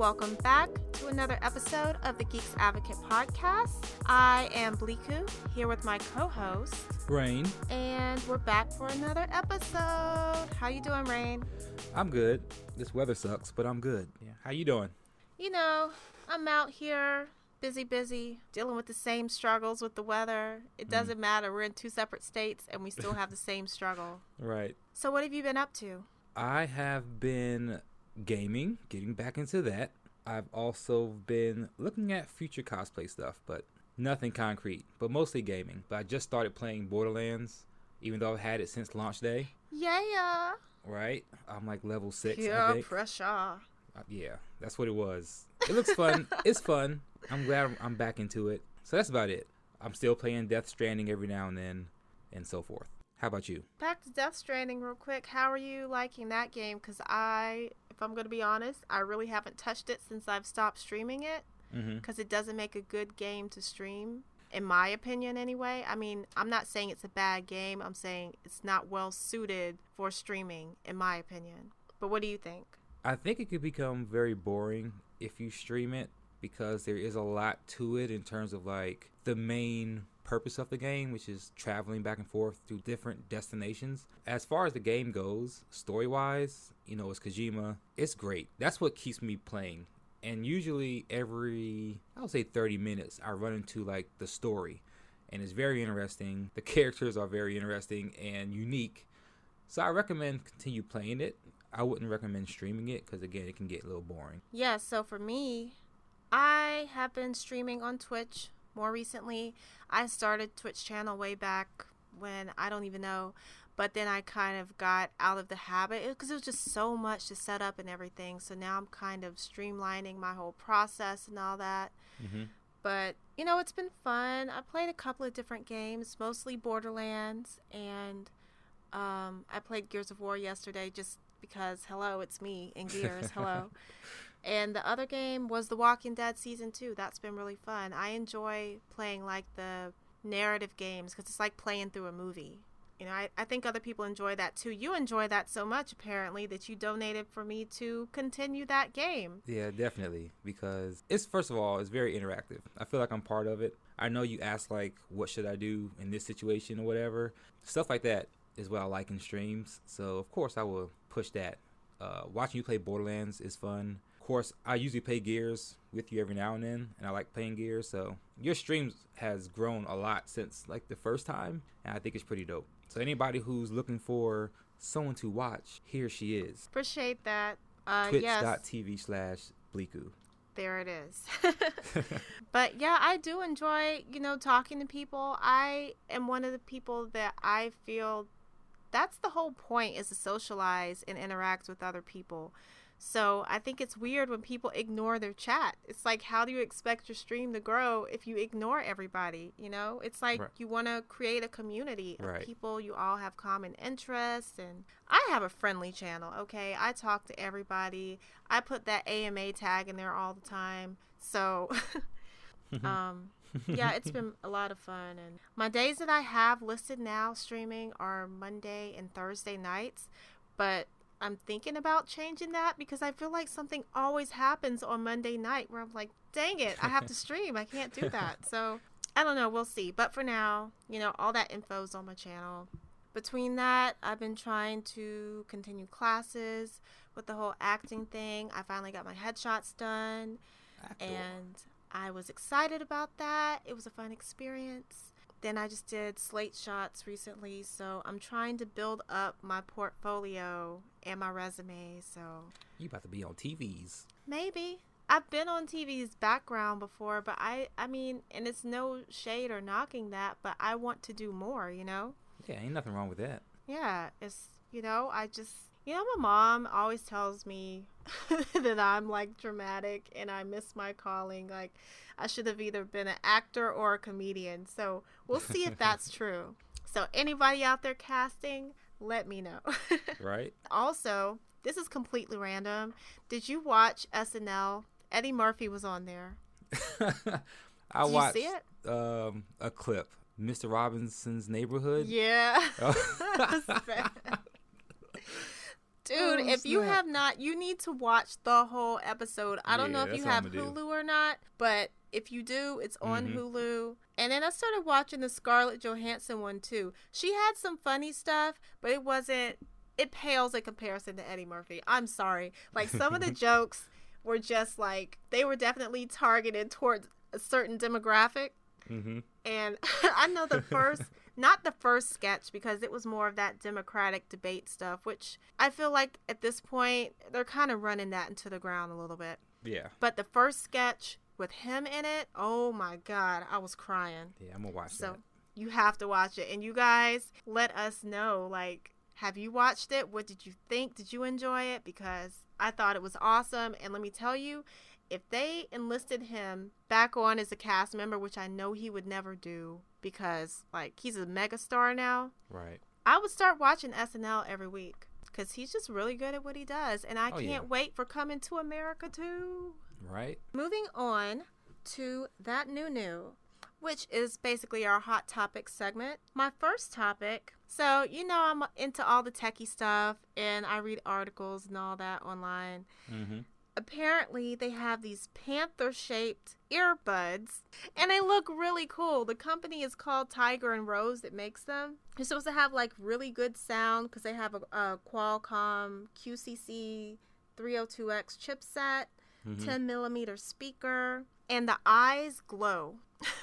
welcome back to another episode of the Geeks Advocate podcast. I am Bliku, here with my co-host, Rain. And we're back for another episode. How you doing, Rain? I'm good. This weather sucks, but I'm good. Yeah. How you doing? You know, I'm out here, busy, dealing with the same struggles with the weather. It doesn't matter. We're in two separate states, and we still have the same struggle. Right. So what have you been up to? I have been gaming, getting back into that. I've also been looking at future cosplay stuff, but nothing concrete, but mostly gaming. But I just started playing Borderlands, even though I've had it since launch day. Yeah. Right? I'm like level 6, Pure I think. pressure. Yeah, that's what it was. It looks fun. It's fun. I'm glad I'm back into it. So that's about it. I'm still playing Death Stranding every now and then, and so forth. How about you? Back to Death Stranding real quick. How are you liking that game? Because if I'm going to be honest, I really haven't touched it since I've stopped streaming it. Because it doesn't make a good game to stream, in my opinion anyway. I mean, I'm not saying it's a bad game. I'm saying it's not well suited for streaming, in my opinion. But what do you think? I think it could become very boring if you stream it, because there is a lot to it in terms of like the main purpose of the game, which is traveling back and forth through different destinations. As far as the game goes, story-wise, it's Kojima. It's great. That's what keeps me playing. And usually every, I would say 30 minutes, I run into like the story. And it's very interesting. The characters are very interesting and unique. So I recommend continue playing it. I wouldn't recommend streaming it because, again, it can get a little boring. Yeah, so for me, I have been streaming on Twitch more recently. I started Twitch channel way back when, I don't even know, but then I kind of got out of the habit because it was just so much to set up and everything. So now I'm kind of streamlining my whole process and all that. But, it's been fun. I played a couple of different games, mostly Borderlands, and I played Gears of War yesterday just because, hello, it's me in Gears, hello. And the other game was The Walking Dead Season 2. That's been really fun. I enjoy playing like the narrative games because it's like playing through a movie. I think other people enjoy that too. You enjoy that so much, apparently, that you donated for me to continue that game. Yeah, definitely. Because first of all, it's very interactive. I feel like I'm part of it. I know you asked, like, what should I do in this situation or whatever. Stuff like that is what I like in streams. So, of course, I will push that. Watching you play Borderlands is fun. Of course, I usually play Gears with you every now and then, and I like playing Gears. So, your streams has grown a lot since, like, the first time, and I think it's pretty dope. So anybody who's looking for someone to watch, here she is. Appreciate that. Twitch.tv/Bliku. There it is. But yeah, I do enjoy, talking to people. I am one of the people that I feel that's the whole point, is to socialize and interact with other people. So I think it's weird when people ignore their chat. It's like, how do you expect your stream to grow if you ignore everybody? It's like You want to create a community of people you all have common interests. And I have a friendly channel, okay? I talk to everybody. I put that AMA tag in there all the time. So, yeah, it's been a lot of fun. And my days that I have listed now streaming are Monday and Thursday nights. But I'm thinking about changing that because I feel like something always happens on Monday night where I'm like, dang it, I have to stream. I can't do that. So I don't know. We'll see. But for now, all that info's on my channel. Between that, I've been trying to continue classes with the whole acting thing. I finally got my headshots done. And I was excited about that. It was a fun experience. Then I just did slate shots recently, so I'm trying to build up my portfolio and my resume. So You about to be on TVs. Maybe. I've been on TV's background before, but I mean, and it's no shade or knocking that, but I want to do more, Yeah, ain't nothing wrong with that. Yeah, it's, my mom always tells me that I'm like dramatic and I miss my calling. Like, I should have either been an actor or a comedian. So we'll see if that's true. So anybody out there casting, let me know. Right. Also, this is completely random. Did you watch SNL? Eddie Murphy was on there. I watched you see it? A clip. Mr. Robinson's Neighborhood. Yeah. Dude, And if you have not, you need to watch the whole episode. I don't know if you have Hulu or not, but if you do, it's on Hulu. And then I started watching the Scarlett Johansson one too. She had some funny stuff, but it pales in comparison to Eddie Murphy. I'm sorry. Like, some of the jokes were just like, they were definitely targeted towards a certain demographic. And I know not the first sketch, because it was more of that Democratic debate stuff, which I feel like at this point, they're kind of running that into the ground a little bit. Yeah. But the first sketch with him in it, oh my God, I was crying. Yeah, I'm going to watch that. So you have to watch it. And you guys, let us know, like, have you watched it? What did you think? Did you enjoy it? Because I thought it was awesome. And let me tell you, if they enlisted him back on as a cast member, which I know he would never do because, like, he's a megastar now. Right. I would start watching SNL every week because he's just really good at what he does. And I can't wait for Coming to America too. Right. Moving on to That New, which is basically our Hot Topic segment. My first topic, so you know I'm into all the techie stuff and I read articles and all that online. Apparently they have these panther-shaped earbuds and they look really cool. The company is called Tiger and Rose that makes them. They're supposed to have like really good sound because they have a Qualcomm QCC 302X chipset, 10 millimeter speaker, and the eyes glow.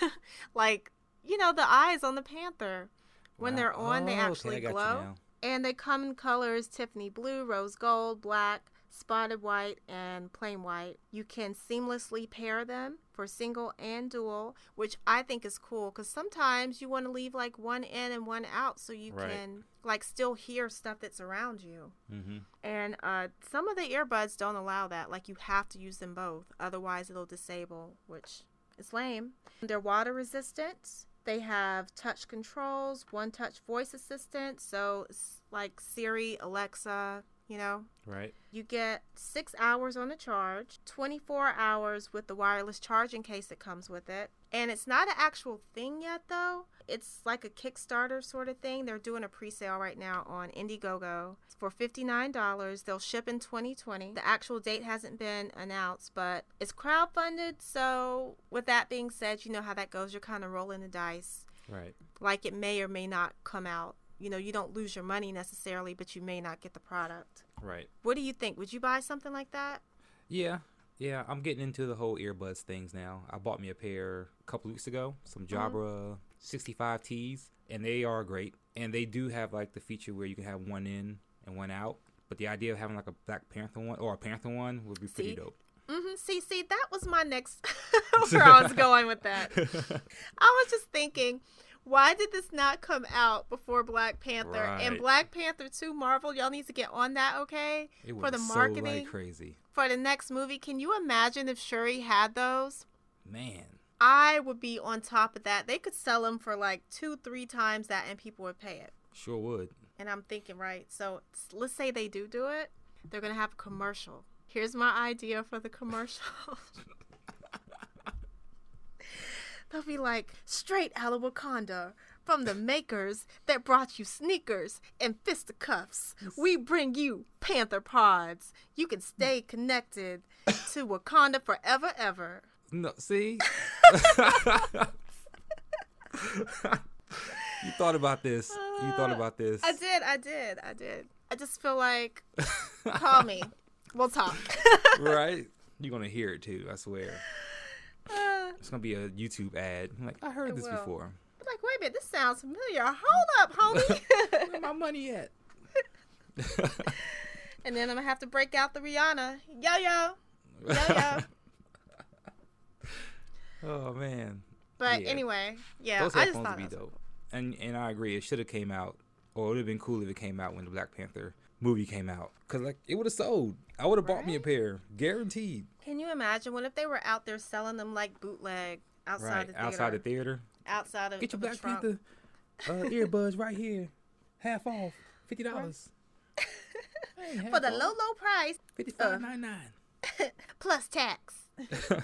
Like, you know, the eyes on the panther. When they're on, they actually glow. And they come in colors Tiffany blue, rose gold, black, spotted white, and plain white. You can seamlessly pair them for single and dual, which I think is cool because sometimes you want to leave like one in and one out so you can like still hear stuff that's around you. And some of the earbuds don't allow that. Like, you have to use them both, otherwise it'll disable, which is lame. They're water resistant. They have touch controls, one touch voice assistant, so it's like Siri, Alexa, you know. Right. You get 6 hours on a charge, 24 hours with the wireless charging case that comes with it. And it's not an actual thing yet, though. It's like a Kickstarter sort of thing. They're doing a pre-sale right now on Indiegogo for $59. They'll ship in 2020. The actual date hasn't been announced, but it's crowdfunded. So with that being said, you know how that goes. You're kind of rolling the dice. Right. Like, it may or may not come out. You know, you don't lose your money necessarily, but you may not get the product. Right. What do you think? Would you buy something like that? Yeah, I'm getting into the whole earbuds things now. I bought me a pair a couple weeks ago, some Jabra 65Ts, and they are great. And they do have like the feature where you can have one in and one out. But the idea of having like a Black Panther one or a Panther one would be pretty dope. See, that was my next where I was going with that. I was just thinking, why did this not come out before Black Panther? Right. And Black Panther 2, Marvel, y'all need to get on that, okay? It was for the marketing, so like crazy. For the next movie. Can you imagine if Shuri had those? Man. I would be on top of that. They could sell them for like 2-3 times that and people would pay it. Sure would. And I'm thinking, right, so let's say they do it. They're going to have a commercial. Here's my idea for the commercial. They'll be like, straight out of Wakanda, from the makers that brought you sneakers and fisticuffs. We bring you Panther Pods. You can stay connected to Wakanda forever, ever. No, see? You thought about this. I did. I just feel like, call me. We'll talk. Right? You're going to hear it too, I swear. It's going to be a YouTube ad. I'm like, I heard this before. I'm like, wait a minute, this sounds familiar. Hold up, homie. Where my money at? And then I'm going to have to break out the Rihanna. Yo. Oh, man. But anyway, those I headphones just thought would be dope. And I agree. It should have came out, or it would have been cool if it came out when the Black Panther movie came out. Because, like, it would have sold. I would have bought me a pair. Guaranteed. Can you imagine? What if they were out there selling them like bootleg outside the theater? Outside the theater? Outside of Get your the Black trunk. Panther earbuds right here. Half off. $50. Hey, for the low price. $55.99. Plus tax.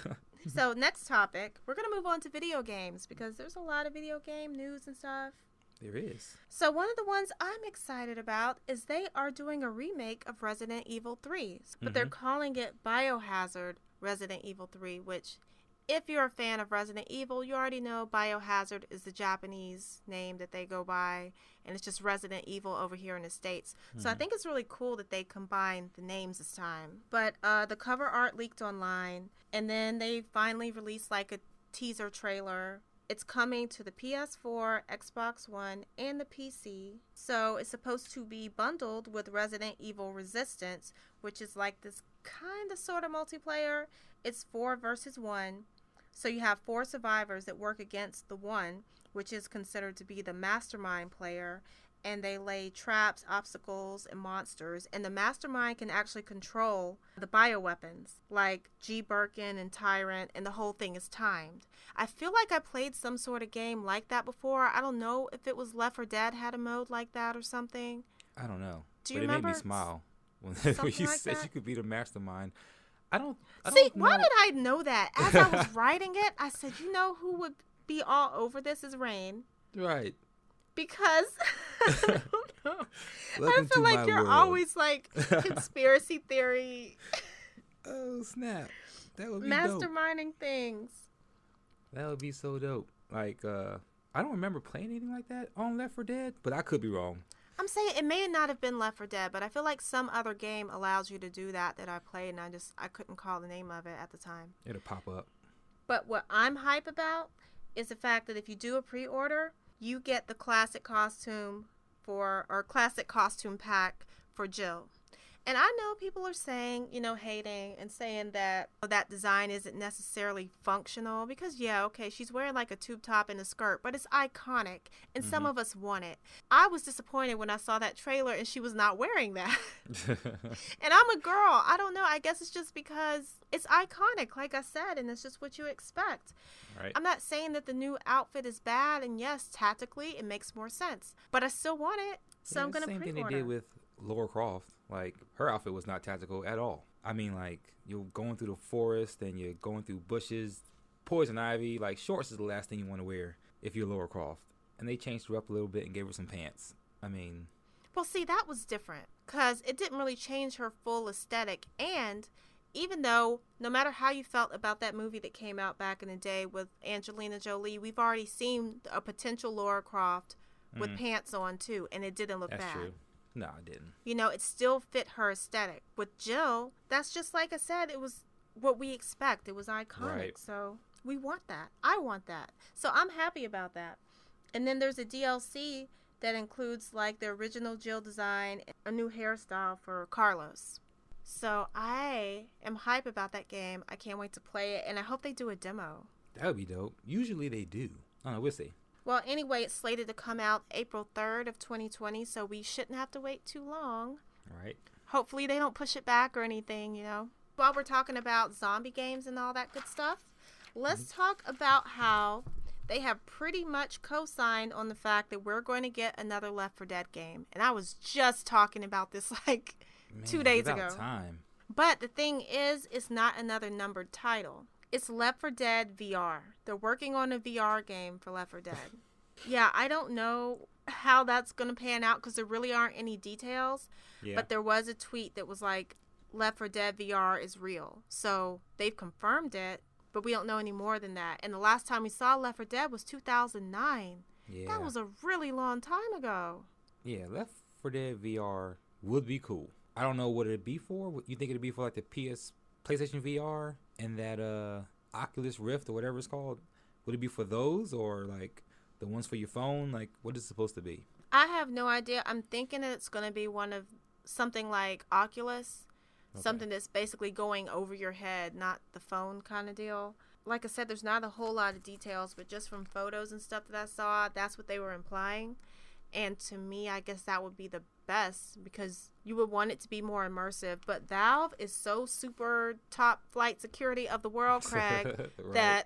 So next topic, we're going to move on to video games because there's a lot of video game news and stuff. There is. So one of the ones I'm excited about is they are doing a remake of Resident Evil 3, but they're calling it Biohazard Resident Evil 3, which if you're a fan of Resident Evil, you already know Biohazard is the Japanese name that they go by, and it's just Resident Evil over here in the States. So I think it's really cool that they combined the names this time. But the cover art leaked online, and then they finally released like a teaser trailer. It's coming to the PS4, Xbox One, and the PC. So it's supposed to be bundled with Resident Evil Resistance, which is like this kind of sort of multiplayer. It's 4 versus 1. So you have 4 survivors that work against the one, which is considered to be the mastermind player. And they lay traps, obstacles, and monsters. And the mastermind can actually control the bioweapons, like G. Birkin and Tyrant, and the whole thing is timed. I feel like I played some sort of game like that before. I don't know if it was Left 4 Dead had a mode like that or something. I don't know. Do you but remember? It made me smile when you like said that? you could be the mastermind. I don't See, know. why did I know that? As I was writing it, I said, you know who would be all over this is Rain. Right. Because I don't know. Welcome I feel to like my you're world. always like conspiracy theory, Oh, snap. That would be masterminding things. dope. That would be so dope. Like, I don't remember playing anything like that on Left 4 Dead, but I could be wrong. I'm saying it may not have been Left 4 Dead, but I feel like some other game allows you to do that I played, and I couldn't call the name of it at the time. It'll pop up. But what I'm hype about is the fact that if you do a pre-order, you get the classic costume classic costume pack for Jill. And I know people are saying, hating and saying that that design isn't necessarily functional because, yeah, okay, she's wearing like a tube top and a skirt, but it's iconic and some of us want it. I was disappointed when I saw that trailer and she was not wearing that. And I'm a girl. I don't know. I guess it's just because it's iconic, like I said, and it's just what you expect. Right. I'm not saying that the new outfit is bad, and yes, tactically, it makes more sense. But I still want it, so I'm going to Same pre-order. thing they did with Lara Croft. Like, her outfit was not tactical at all. I mean, like, you're going through the forest and you're going through bushes, poison ivy. Like, shorts is the last thing you want to wear if you're Lara Croft. And they changed her up a little bit and gave her some pants. I mean... Well, see, that was different because it didn't really change her full aesthetic. And even though, no matter how you felt about that movie that came out back in the day with Angelina Jolie, we've already seen a potential Lara Croft with pants on, too, and it didn't look bad. That's true. No, I didn't. It still fit her aesthetic. With Jill, that's just like I said, it was what we expect. It was iconic. Right. So we want that. I want that. So I'm happy about that. And then there's a DLC that includes like the original Jill design, a new hairstyle for Carlos. So I am hype about that game. I can't wait to play it, and I hope they do a demo. That would be dope. Usually they do. I don't know, we'll see. Well, anyway, it's slated to come out April 3rd of 2020, so we shouldn't have to wait too long. All right. Hopefully they don't push it back or anything, While we're talking about zombie games and all that good stuff, let's talk about how they have pretty much co-signed on the fact that we're going to get another Left 4 Dead game. And I was just talking about this like 2 days ago. Time. But the thing is, it's not another numbered title. It's Left 4 Dead VR. They're working on a VR game for Left 4 Dead. Yeah, I don't know how that's going to pan out because there really aren't any details. Yeah. But there was a tweet that was like, Left 4 Dead VR is real. So they've confirmed it, but we don't know any more than that. And the last time we saw Left 4 Dead was 2009. Yeah. That was a really long time ago. Yeah, Left 4 Dead VR would be cool. I don't know what it'd be for. You think it'd be for like the PlayStation VR and that Oculus Rift or whatever it's called? Would it be for those or like the ones for your phone? Like, what is it supposed to be? I have no idea. I'm thinking that it's going to be one of something like Oculus, something that's basically going over your head, not the phone kind of deal. Like I said, there's not a whole lot of details, but just from photos and stuff that I saw, that's what they were implying. And to me, I guess that would be the best because you would want it to be more immersive. But Valve is so super top flight security of the world, Craig, that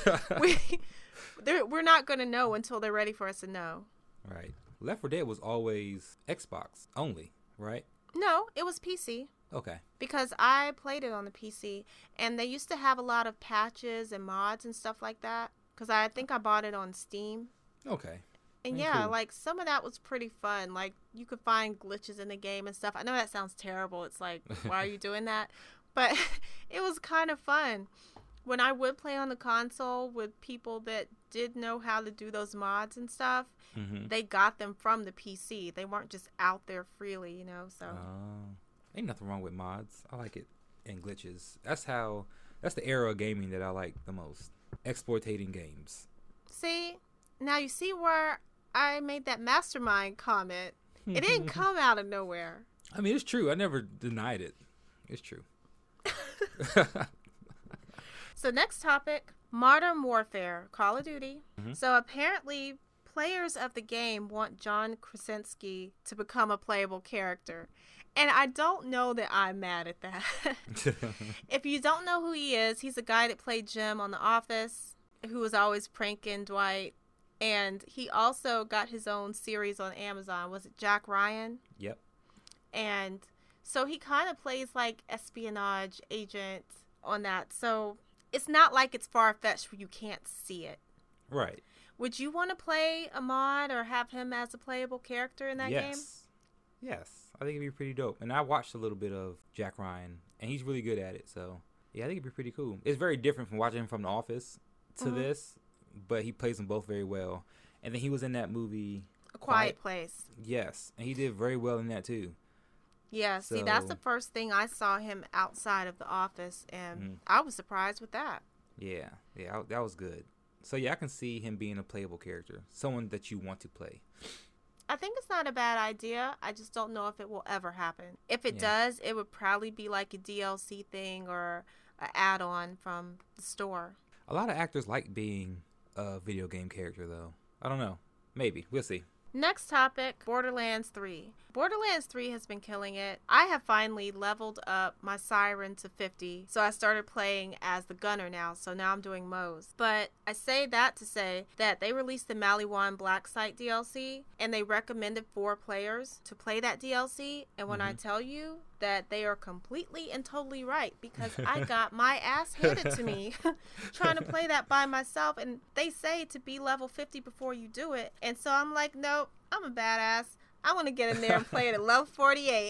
we're not going to know until they're ready for us to know. Right. Left 4 Dead was always Xbox only, right? No, it was PC. Okay. Because I played it on the PC, and they used to have a lot of patches and mods and stuff like that. Because I think I bought it on Steam. Okay. And yeah, cool. Like some of that was pretty fun. Like you could find glitches in the game and stuff. I know that sounds terrible. It's like, why are you doing that? But it was kind of fun. When I would play on the console with people that did know how to do those mods and stuff, they got them from the PC. They weren't just out there freely, you know, so. Ain't nothing wrong with mods. I like it and glitches. That's the era of gaming that I like the most. Exploitating games. See, now you see where I made that mastermind comment. It didn't come out of nowhere. I mean, it's true. I never denied it. It's true. So next topic, Modern Warfare, Call of Duty. So apparently players of the game want John Krasinski to become a playable character. And I don't know that I'm mad at that. If you don't know who he is, he's a guy that played Jim on The Office, who was always pranking Dwight. And he also got his own series on Amazon. Was it Jack Ryan? Yep. And so he kind of plays like espionage agent on that. So it's not like it's far-fetched where you can't see it. Right. Would you want to play a mod or have him as a playable character in that game? Yes. I think it'd be pretty dope. And I watched a little bit of Jack Ryan, and he's really good at it. So, yeah, I think it'd be pretty cool. It's very different from watching him from The Office to this, but he plays them both very well. And then he was in that movie, A Quiet Place. Yes, and he did very well in that, too. Yeah, see, that's the first thing I saw him outside of The Office, and I was surprised with that. Yeah, that was good. So, yeah, I can see him being a playable character, someone that you want to play. I think it's not a bad idea. I just don't know if it will ever happen. If it does, it would probably be like a DLC thing or an add-on from the store. A lot of actors like being a video game character, though. I don't know. Maybe. We'll see. Next topic, Borderlands 3. Borderlands 3 has been killing it. I have finally leveled up my Siren to 50, so I started playing as the gunner now, so now I'm doing Moze. But I say that to say that they released the Maliwan Black Site DLC, and they recommended 4 players to play that DLC, and when I tell you that they are completely and totally right, because I got my ass handed to me trying to play that by myself, and they say to be level 50 before you do it, and so I'm like, nope, I'm a badass. I want to get in there and play it at level 48.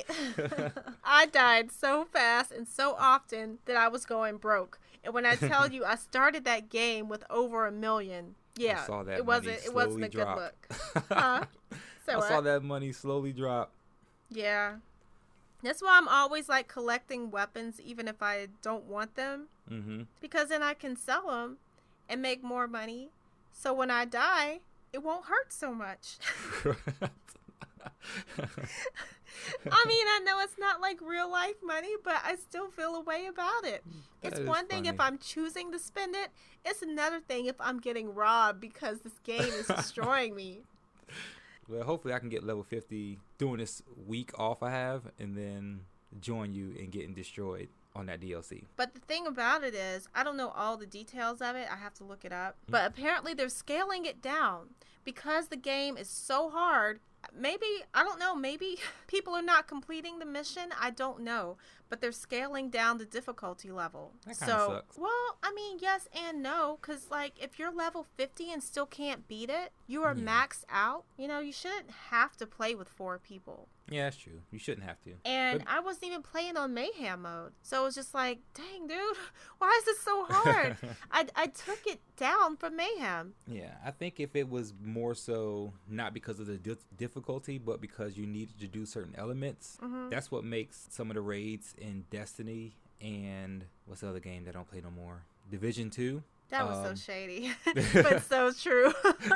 I died so fast and so often that I was going broke. And when I tell you I started that game with over 1 million, yeah, it wasn't a good look. Huh? I saw that money slowly drop. Yeah. That's why I'm always like collecting weapons even if I don't want them. Because then I can sell them and make more money. So when I die, it won't hurt so much. I mean, I know it's not like real life money, but I still feel a way about it. It's one thing if I'm choosing to spend it. It's another thing if I'm getting robbed because this game is destroying me. Well, hopefully I can get level 50 doing this week off I have and then join you in getting destroyed on that DLC. But the thing about it is, I don't know all the details of it. I have to look it up. But apparently they're scaling it down because the game is so hard. Maybe, I don't know, maybe people are not completing the mission. I don't know. But they're scaling down the difficulty level. That kind of sucks. Well, I mean, yes and no. Because, like, if you're level 50 and still can't beat it, you are maxed out. You know, you shouldn't have to play with 4 people. Yeah, that's true. You shouldn't have to. And I wasn't even playing on Mayhem mode. So it was just like, dang, dude, why is this so hard? I took it down from Mayhem. Yeah, I think if it was more so not because of the difficulty, but because you needed to do certain elements, that's what makes some of the raids in Destiny and what's the other game that I don't play no more? Division 2. That was so shady, but so true.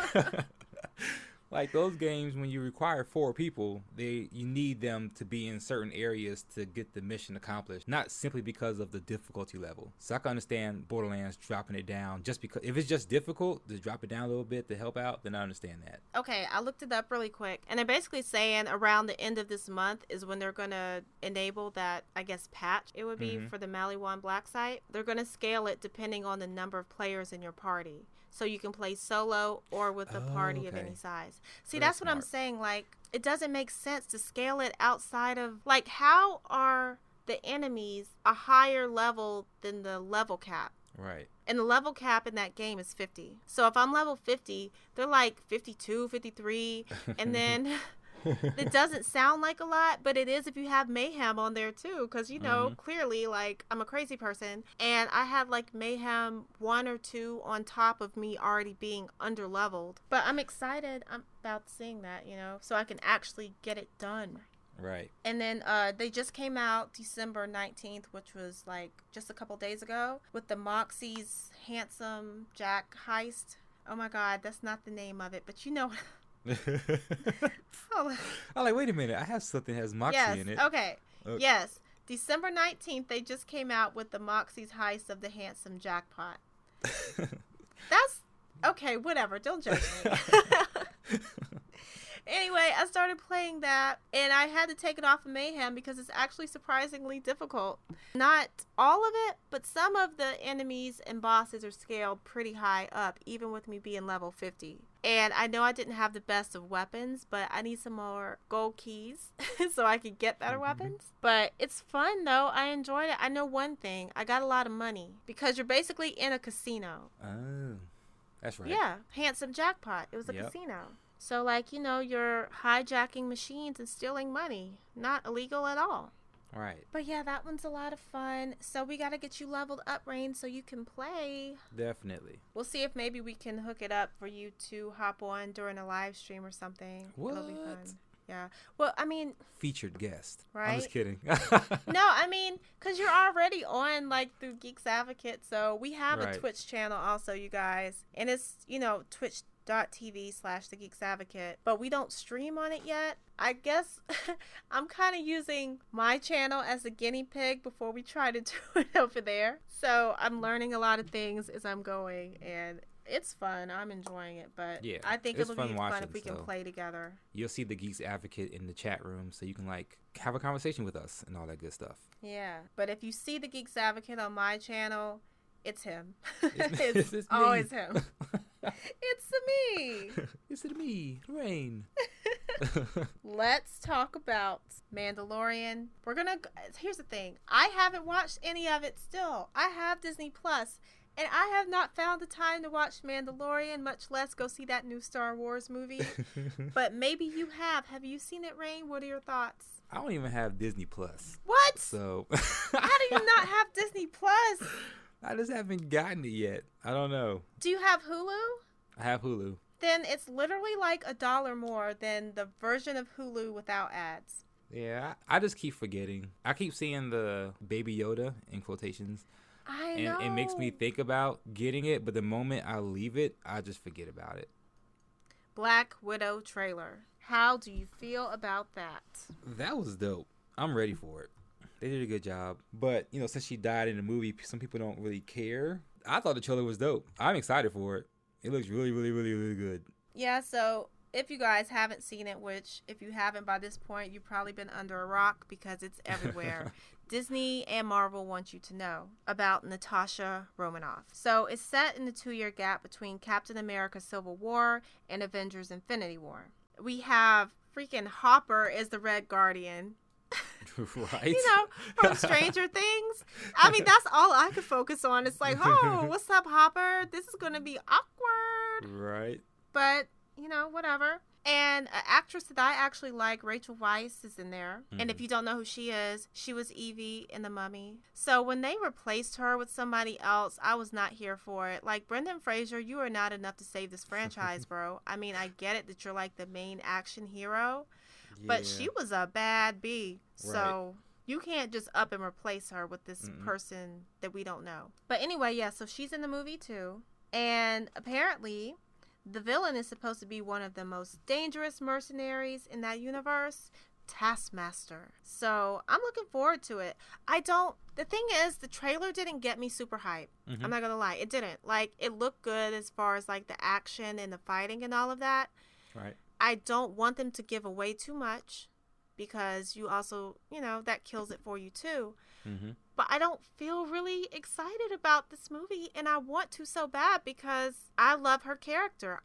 Like those games, when you require 4 people, you need them to be in certain areas to get the mission accomplished, not simply because of the difficulty level. So I can understand Borderlands dropping it down just because if it's just difficult to drop it down a little bit to help out, then I understand that. Okay, I looked it up really quick, and they're basically saying around the end of this month is when they're gonna enable that, I guess, patch it would be for the Maliwan Black Site. They're gonna scale it depending on the number of players in your party. So you can play solo or with a party of any size. See, that's what I'm saying. Like, it doesn't make sense to scale it outside of... Like, how are the enemies a higher level than the level cap? Right. And the level cap in that game is 50. So if I'm level 50, they're like 52, 53. And then it doesn't sound like a lot, but it is if you have Mayhem on there too. Because, you know, clearly, like, I'm a crazy person. And I had like Mayhem 1 or 2 on top of me already being under leveled. But I'm excited about seeing that, you know, so I can actually get it done. Right. And then they just came out December 19th, which was like just a couple days ago, with the Moxie's Handsome Jack heist. Oh my God, that's not the name of it, but you know. I'm like, wait a minute, I have something that has Moxie in it. Okay. Yes. December 19th, they just came out with the Moxie's heist of the Handsome Jackpot. That's okay, whatever. Don't judge me. Anyway, I started playing that, and I had to take it off of Mayhem because it's actually surprisingly difficult. Not all of it, but some of the enemies and bosses are scaled pretty high up, even with me being level 50. And I know I didn't have the best of weapons, but I need some more gold keys so I can get better weapons. But it's fun, though. I enjoyed it. I know one thing. I got a lot of money because you're basically in a casino. Oh, that's right. Yeah, Handsome Jackpot. It was a casino. So, like, you know, you're hijacking machines and stealing money. Not illegal at all. Right. But, yeah, that one's a lot of fun. So, we got to get you leveled up, Rain, so you can play. Definitely. We'll see if maybe we can hook it up for you to hop on during a live stream or something. What? It'll be fun. Yeah. Well, I mean. Featured guest. Right? I'm just kidding. No, I mean, because you're already on, like, through Geeks Advocate. So, we have a Twitch channel also, you guys. And it's, you know, twitch.tv/The Geeks Advocate, but we don't stream on it yet. I guess I'm kind of using my channel as a guinea pig before we try to do it over there. So I'm learning a lot of things as I'm going, and it's fun. I'm enjoying it, but yeah, I think it'll be fun if we can play together. You'll see the Geeks Advocate in the chat room, so you can like have a conversation with us and all that good stuff. Yeah, but if you see the Geeks Advocate on my channel, it's him. It's always him. It's me. It's me, Rain. Let's talk about Mandalorian. Here's the thing. I haven't watched any of it still. I have Disney Plus, and I have not found the time to watch Mandalorian, much less go see that new Star Wars movie. But maybe you have. Have you seen it, Rain? What are your thoughts? I don't even have Disney Plus. What? So how do you not have Disney Plus? I just haven't gotten it yet. I don't know. Do you have Hulu? I have Hulu. Then it's literally like $1 more than the version of Hulu without ads. Yeah, I just keep forgetting. I keep seeing the Baby Yoda in quotations. I know. And it makes me think about getting it, but the moment I leave it, I just forget about it. Black Widow trailer. How do you feel about that? That was dope. I'm ready for it. They did a good job. But, you know, since she died in the movie, some people don't really care. I thought the trailer was dope. I'm excited for it. It looks really, really, really, really good. Yeah, so if you guys haven't seen it, which if you haven't by this point, you've probably been under a rock because it's everywhere. Disney and Marvel want you to know about Natasha Romanoff. So it's set in the 2-year gap between Captain America Civil War and Avengers Infinity War. We have freaking Hopper as the Red Guardian. Right. You know, from Stranger Things. I mean, that's all I could focus on. It's like, oh, what's up, Hopper? This is going to be awkward. Right. But, you know, whatever. And an actress that I actually like, Rachel Weisz, is in there. Mm-hmm. And if you don't know who she is, she was Evie in The Mummy. So when they replaced her with somebody else, I was not here for it. Like, Brendan Fraser, you are not enough to save this franchise, bro. I mean, I get it that you're like the main action hero. Yeah. But she was a bad bee. Right. So you can't just up and replace her with this person that we don't know. But anyway, yeah, so she's in the movie too. And apparently the villain is supposed to be one of the most dangerous mercenaries in that universe, Taskmaster. So I'm looking forward to it. The thing is, the trailer didn't get me super hyped. I'm not going to lie. It didn't. Like, it looked good as far as like the action and the fighting and all of that. Right. I don't want them to give away too much because you also, you know, that kills it for you too. Mm-hmm. But I don't feel really excited about this movie, and I want to so bad because I love her character.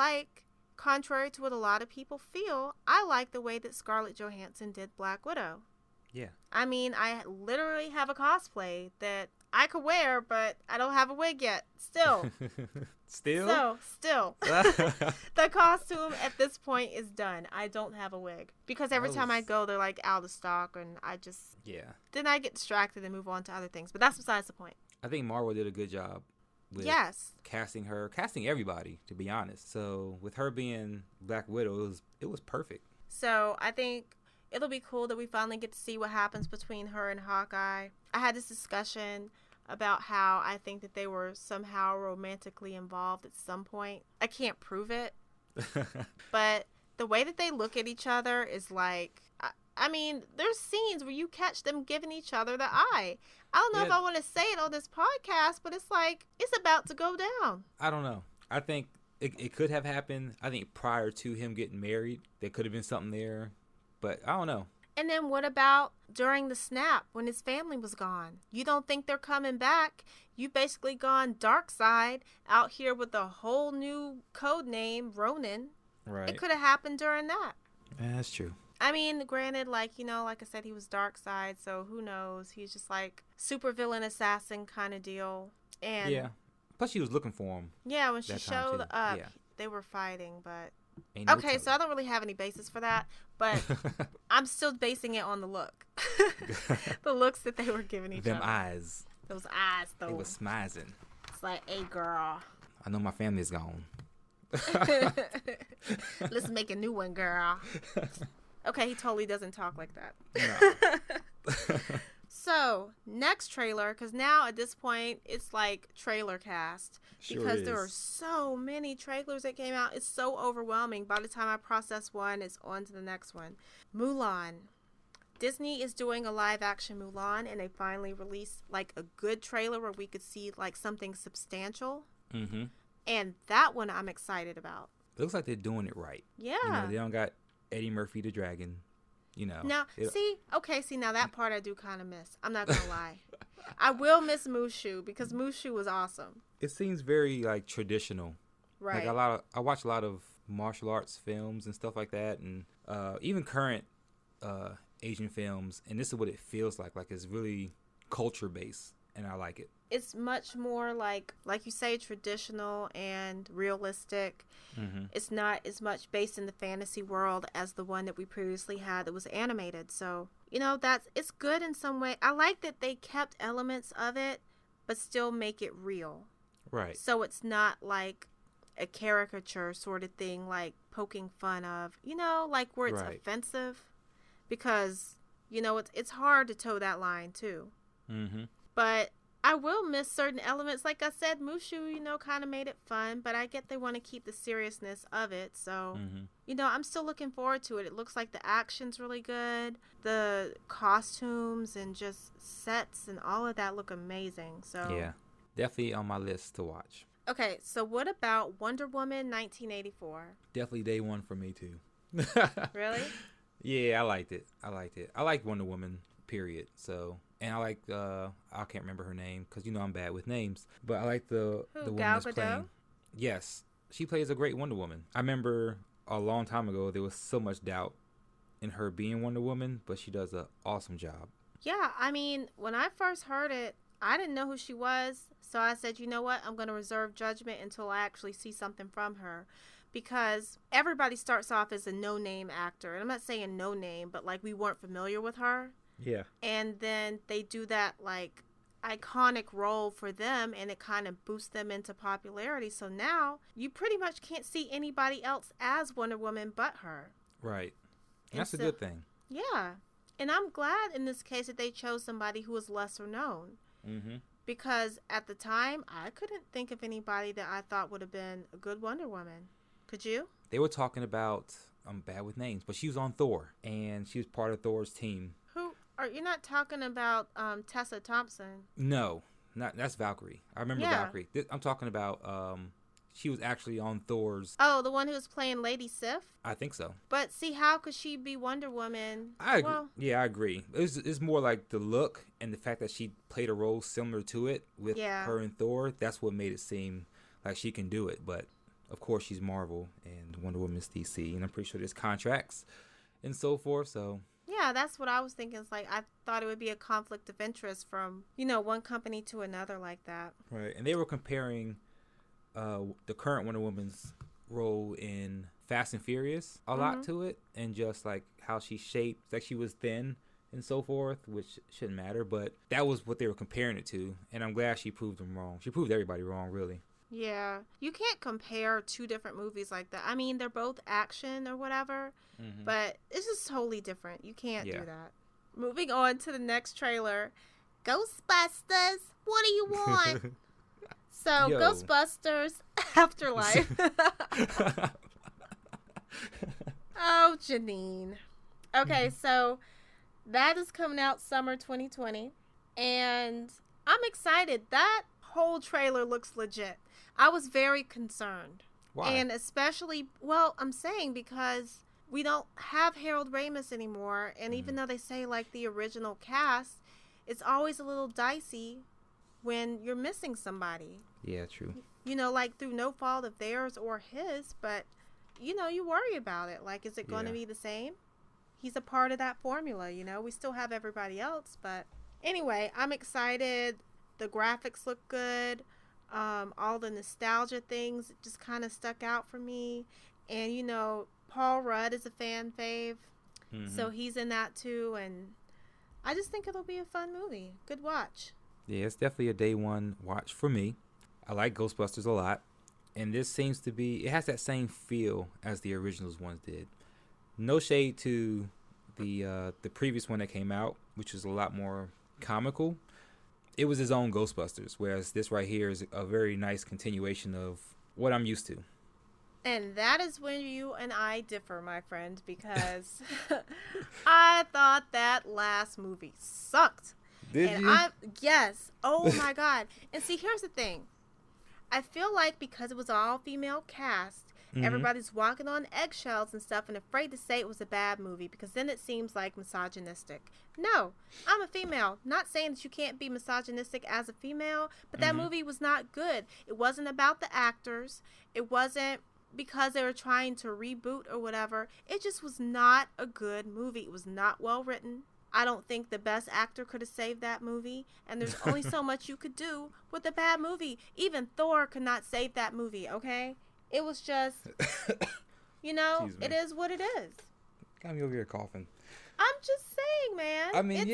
Contrary to what a lot of people feel, I like the way that Scarlett Johansson did Black Widow. Yeah. I mean, I literally have a cosplay that I could wear, but I don't have a wig yet. Still. Still? Still. The costume at this point is done. I don't have a wig. Because every time I go, they're like out of stock, and I just... Yeah. Then I get distracted and move on to other things. But that's besides the point. I think Marvel did a good job with casting everybody, to be honest. So with her being Black Widow, it was perfect. So I think it'll be cool that we finally get to see what happens between her and Hawkeye. I had this discussion about how I think that they were somehow romantically involved at some point. I can't prove it, but the way that they look at each other is like, I mean, there's scenes where you catch them giving each other the eye. I don't know if I want to say it on this podcast, but it's like, it's about to go down. I don't know. I think it could have happened. I think prior to him getting married, there could have been something there, but I don't know. And then what about during the snap when his family was gone? You don't think they're coming back? You basically gone dark side out here with a whole new code name, Ronin. Right. It could have happened during that. Yeah, that's true. I mean, granted, like, you know, like I said, he was dark side, so who knows? He's just like super villain assassin kind of deal. And yeah. Plus, she was looking for him. Yeah, when she showed up, they were fighting, but... Okay, so I don't really have any basis for that, but I'm still basing it on the look. The looks that they were giving each other. Them eyes. Those eyes, though. They was smizing. It's like, hey, girl. I know my family's gone. Let's make a new one, girl. Okay, he totally doesn't talk like that. No. So, next trailer, because now at this point, it's like trailer cast. Because there are so many trailers that came out. It's so overwhelming. By the time I process one, it's on to the next one. Mulan. Disney is doing a live action Mulan, and they finally released like a good trailer where we could see like something substantial. Mm-hmm. And that one I'm excited about. It looks like they're doing it right. Yeah. You know, they don't got Eddie Murphy the dragon. You know. Now, now that part I do kind of miss. I'm not going to lie. I will miss Mushu because Mushu was awesome. It seems very, like, traditional. Right. Like, I watch a lot of martial arts films and stuff like that, and even current Asian films, and this is what it feels like. Like, it's really culture-based, and I like it. It's much more like you say, traditional and realistic. Mm-hmm. It's not as much based in the fantasy world as the one that we previously had that was animated. So, you know, it's good in some way. I like that they kept elements of it, but still make it real. Right. So it's not like a caricature sort of thing, like poking fun of, you know, like where it's offensive. Because, you know, it's hard to toe that line, too. Mm-hmm. But I will miss certain elements. Like I said, Mushu, you know, kind of made it fun, but I get they want to keep the seriousness of it. So, you know, I'm still looking forward to it. It looks like the action's really good. The costumes and just sets and all of that look amazing. So yeah, definitely on my list to watch. Okay, so what about Wonder Woman 1984? Definitely day one for me, too. Really? Yeah, I liked it. I like Wonder Woman, period. So... And I like, I can't remember her name because, you know, I'm bad with names. But I like the woman Gal that's Gadot? playing. Yes. She plays a great Wonder Woman. I remember a long time ago, there was so much doubt in her being Wonder Woman, but she does an awesome job. Yeah, I mean, when I first heard it, I didn't know who she was. So I said, you know what? I'm going to reserve judgment until I actually see something from her. Because everybody starts off as a no-name actor. And I'm not saying no name, but like we weren't familiar with her. Yeah. And then they do that like iconic role for them and it kind of boosts them into popularity. So now you pretty much can't see anybody else as Wonder Woman but her. Right. And that's a good thing. Yeah. And I'm glad in this case that they chose somebody who was lesser known. Mm-hmm. Because at the time, I couldn't think of anybody that I thought would have been a good Wonder Woman. Could you? They were talking about, I'm bad with names, but she was on Thor and she was part of Thor's team. You're not talking about Tessa Thompson? No, that's Valkyrie. I remember Valkyrie. I'm talking about she was actually on Thor's. Oh, the one who was playing Lady Sif? I think so. But see, how could she be Wonder Woman? I agree. Yeah, I agree. It's more like the look and the fact that she played a role similar to it with her and Thor. That's what made it seem like she can do it. But of course, she's Marvel and Wonder Woman's DC, and I'm pretty sure there's contracts and so forth. So. Yeah, Yeah, that's what I was thinking. It's like I thought it would be a conflict of interest from, one company to another like that. Right. And they were comparing the current Wonder Woman's role in Fast and Furious a lot to it, and just like how she shaped, like she was thin and so forth, which shouldn't matter, but that was what they were comparing it to, and I'm glad she proved them wrong. She proved everybody wrong, really. Yeah, you can't compare two different movies like that. I mean, they're both action or whatever, but it's just totally different. You can't do that. Moving on to the next trailer, Ghostbusters, what do you want? So, Yo. Ghostbusters Afterlife. Oh, Janine. Okay, so that is coming out summer 2020, and I'm excited. That whole trailer looks legit. I was very concerned. Why? And especially, I'm saying because we don't have Harold Ramis anymore, and even though they say like the original cast, it's always a little dicey when you're missing somebody. Yeah, true. Like through no fault of theirs or his, but you worry about it. Like, is it going to be the same? He's a part of that formula, We still have everybody else, but anyway, I'm excited. The graphics look good. All the nostalgia things just kind of stuck out for me. And, Paul Rudd is a fan fave, so he's in that too. And I just think it'll be a fun movie. Good watch. Yeah, it's definitely a day one watch for me. I like Ghostbusters a lot. And this seems to be, it has that same feel as the originals ones did. No shade to the previous one that came out, which was a lot more comical. It was his own Ghostbusters, whereas this right here is a very nice continuation of what I'm used to. And that is when you and I differ, my friend, because I thought that last movie sucked. Did you? Yes. Oh my God. And see, here's the thing. I feel like because it was an all-female cast, everybody's walking on eggshells and stuff and afraid to say it was a bad movie because then it seems like misogynistic. No, I'm a female. Not saying that you can't be misogynistic as a female, but that movie was not good. It wasn't about the actors. It wasn't because they were trying to reboot or whatever. It just was not a good movie. It was not well written. I don't think the best actor could have saved that movie. And there's only so much you could do with a bad movie. Even Thor could not save that movie, okay? It was just, it is what it is. Got me over here coughing. I'm just saying, man. I mean,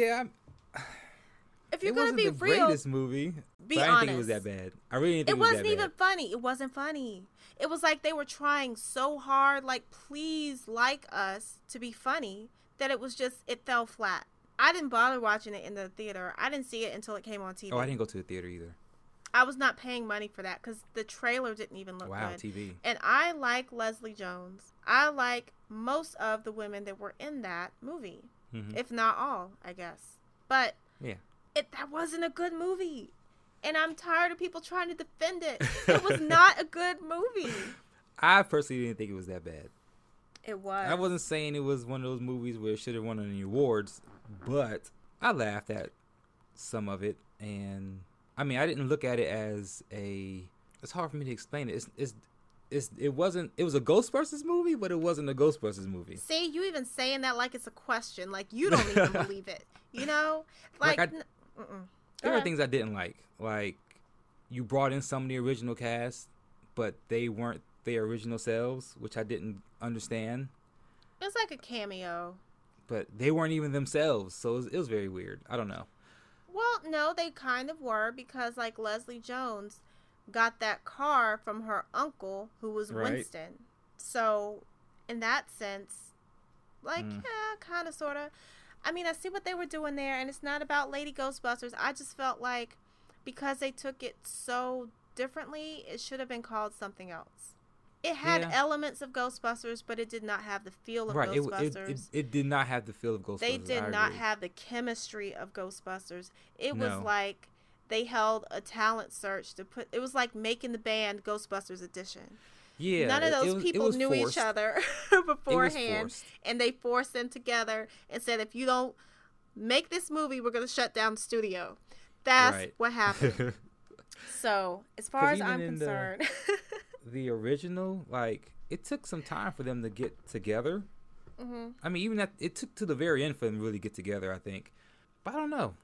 if you're it going to wasn't be the real, greatest movie. be but I didn't honest. think it was that bad. I really didn't think It it was that wasn't even funny. It wasn't funny. It was like they were trying so hard, like, please like us to be funny, that it was just, it fell flat. I didn't bother watching it in the theater. I didn't see it until it came on TV. Oh, I didn't go to the theater either. I was not paying money for that because the trailer didn't even look Wow, good. TV. And I like Leslie Jones. I like most of the women that were in that movie, if not all, I guess. But that wasn't a good movie. And I'm tired of people trying to defend it. It was not a good movie. I personally didn't think it was that bad. It was. I wasn't saying it was one of those movies where it should have won any awards, but I laughed at some of it. And I mean, I didn't look at it as it's hard for me to explain it. It was a Ghostbusters movie, but it wasn't a Ghostbusters movie. See, you even saying that like it's a question, like you don't even believe it, Like there are things I didn't like. Like, you brought in some of the original cast, but they weren't their original selves, which I didn't understand. It's like a cameo. But they weren't even themselves, so it was very weird. I don't know. Well, no, they kind of were because, like, Leslie Jones got that car from her uncle, who was Winston. So, in that sense, like, kind of, sort of. I mean, I see what they were doing there, and it's not about Lady Ghostbusters. I just felt like because they took it so differently, it should have been called something else. It had elements of Ghostbusters, but it did not have the feel of Ghostbusters. It did not have the feel of Ghostbusters. They did not have the chemistry of Ghostbusters. It was like they held a talent search to put. It was like making the band Ghostbusters Edition. Yeah, none of those people knew each other beforehand, and they forced them together and said, "If you don't make this movie, we're going to shut down the studio." That's what happened. So, as far as I'm concerned, the original, like, it took some time for them to get together, Mm-hmm. I mean, even it took to the very end for them to really get together, I think. But I don't know.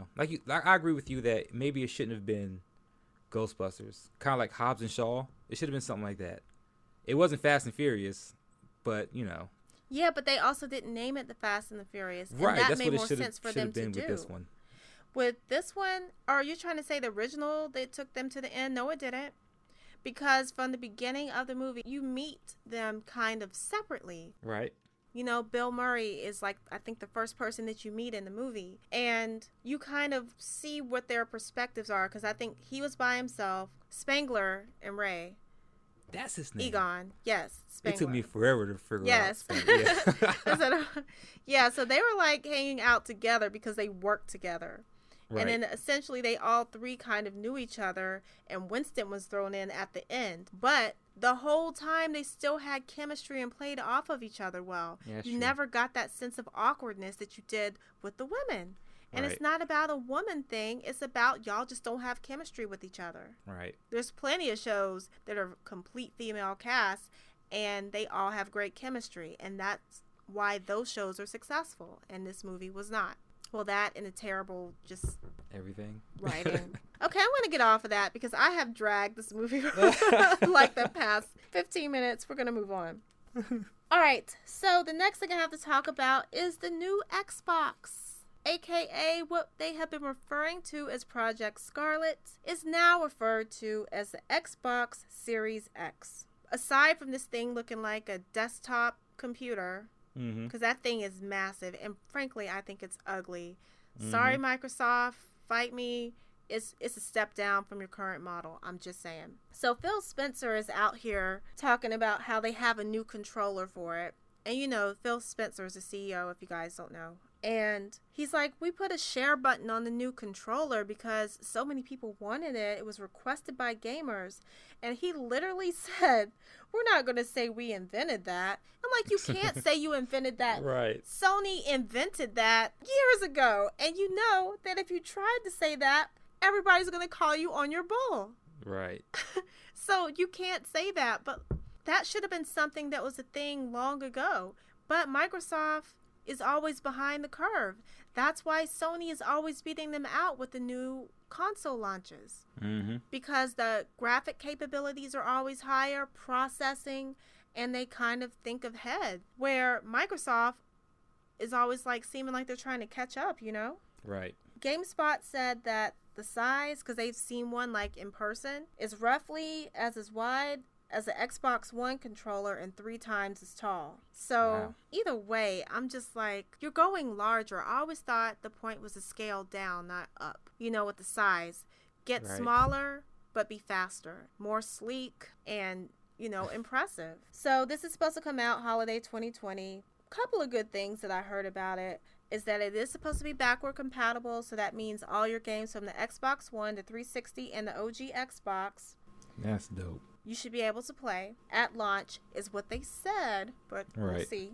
I agree with you that maybe it shouldn't have been Ghostbusters. Kind of like Hobbs and Shaw. It should have been something like that. It wasn't Fast and Furious, but Yeah, but they also didn't name it the Fast and the Furious, and right? that That's made what it more sense for them to do. with this one. With this one, are you trying to say the original they took them to the end? No, it didn't. Because from the beginning of the movie, you meet them kind of separately. Right. Bill Murray is like, I think, the first person that you meet in the movie. And you kind of see what their perspectives are. Because I think he was by himself. Spengler and Ray. That's his name. Egon. Yes. Spengler. It took me forever to figure yes. out. Yeah. Yeah, so they were like hanging out together because they worked together. Right. And then essentially they all three kind of knew each other, and Winston was thrown in at the end. But the whole time they still had chemistry and played off of each other well. Yeah, you never got that sense of awkwardness that you did with the women. And right. It's not about a woman thing. It's about y'all just don't have chemistry with each other. Right. There's plenty of shows that are complete female casts, and they all have great chemistry. And that's why those shows are successful. And this movie was not. Well, that and a terrible just everything writing. Okay, I'm going to get off of that because I have dragged this movie like the past 15 minutes. We're going to move on. All right, so the next thing I have to talk about is the new Xbox, aka what they have been referring to as Project Scarlet, is now referred to as the Xbox Series X. Aside from this thing looking like a desktop computer, because that thing is massive, and frankly, I think it's ugly. Sorry, Microsoft, fight me. It's a step down from your current model. I'm just saying. So Phil Spencer is out here talking about how they have a new controller for it. And Phil Spencer is the CEO, if you guys don't know. And he's like, we put a share button on the new controller because so many people wanted it. It was requested by gamers. And he literally said, we're not going to say we invented that. I'm like, you can't say you invented that. Right. Sony invented that years ago. And you know that if you tried to say that, everybody's going to call you on your bull. Right. So you can't say that. But that should have been something that was a thing long ago. But Microsoft is always behind the curve. That's why Sony is always beating them out with the new console launches. Because the graphic capabilities are always higher, processing, and they kind of think ahead. Where Microsoft is always like seeming like they're trying to catch up, Right. GameSpot said that the size, because they've seen one like in person, is roughly as wide as the Xbox One controller and 3 times as tall. So Either way, I'm just like, you're going larger. I always thought the point was to scale down, not up. With the size. Get smaller, but be faster. More sleek and, impressive. So this is supposed to come out holiday 2020. Couple of good things that I heard about it is that it is supposed to be backward compatible. So that means all your games from the Xbox One, the 360, and the OG Xbox. That's dope. You should be able to play at launch is what they said, but we'll see.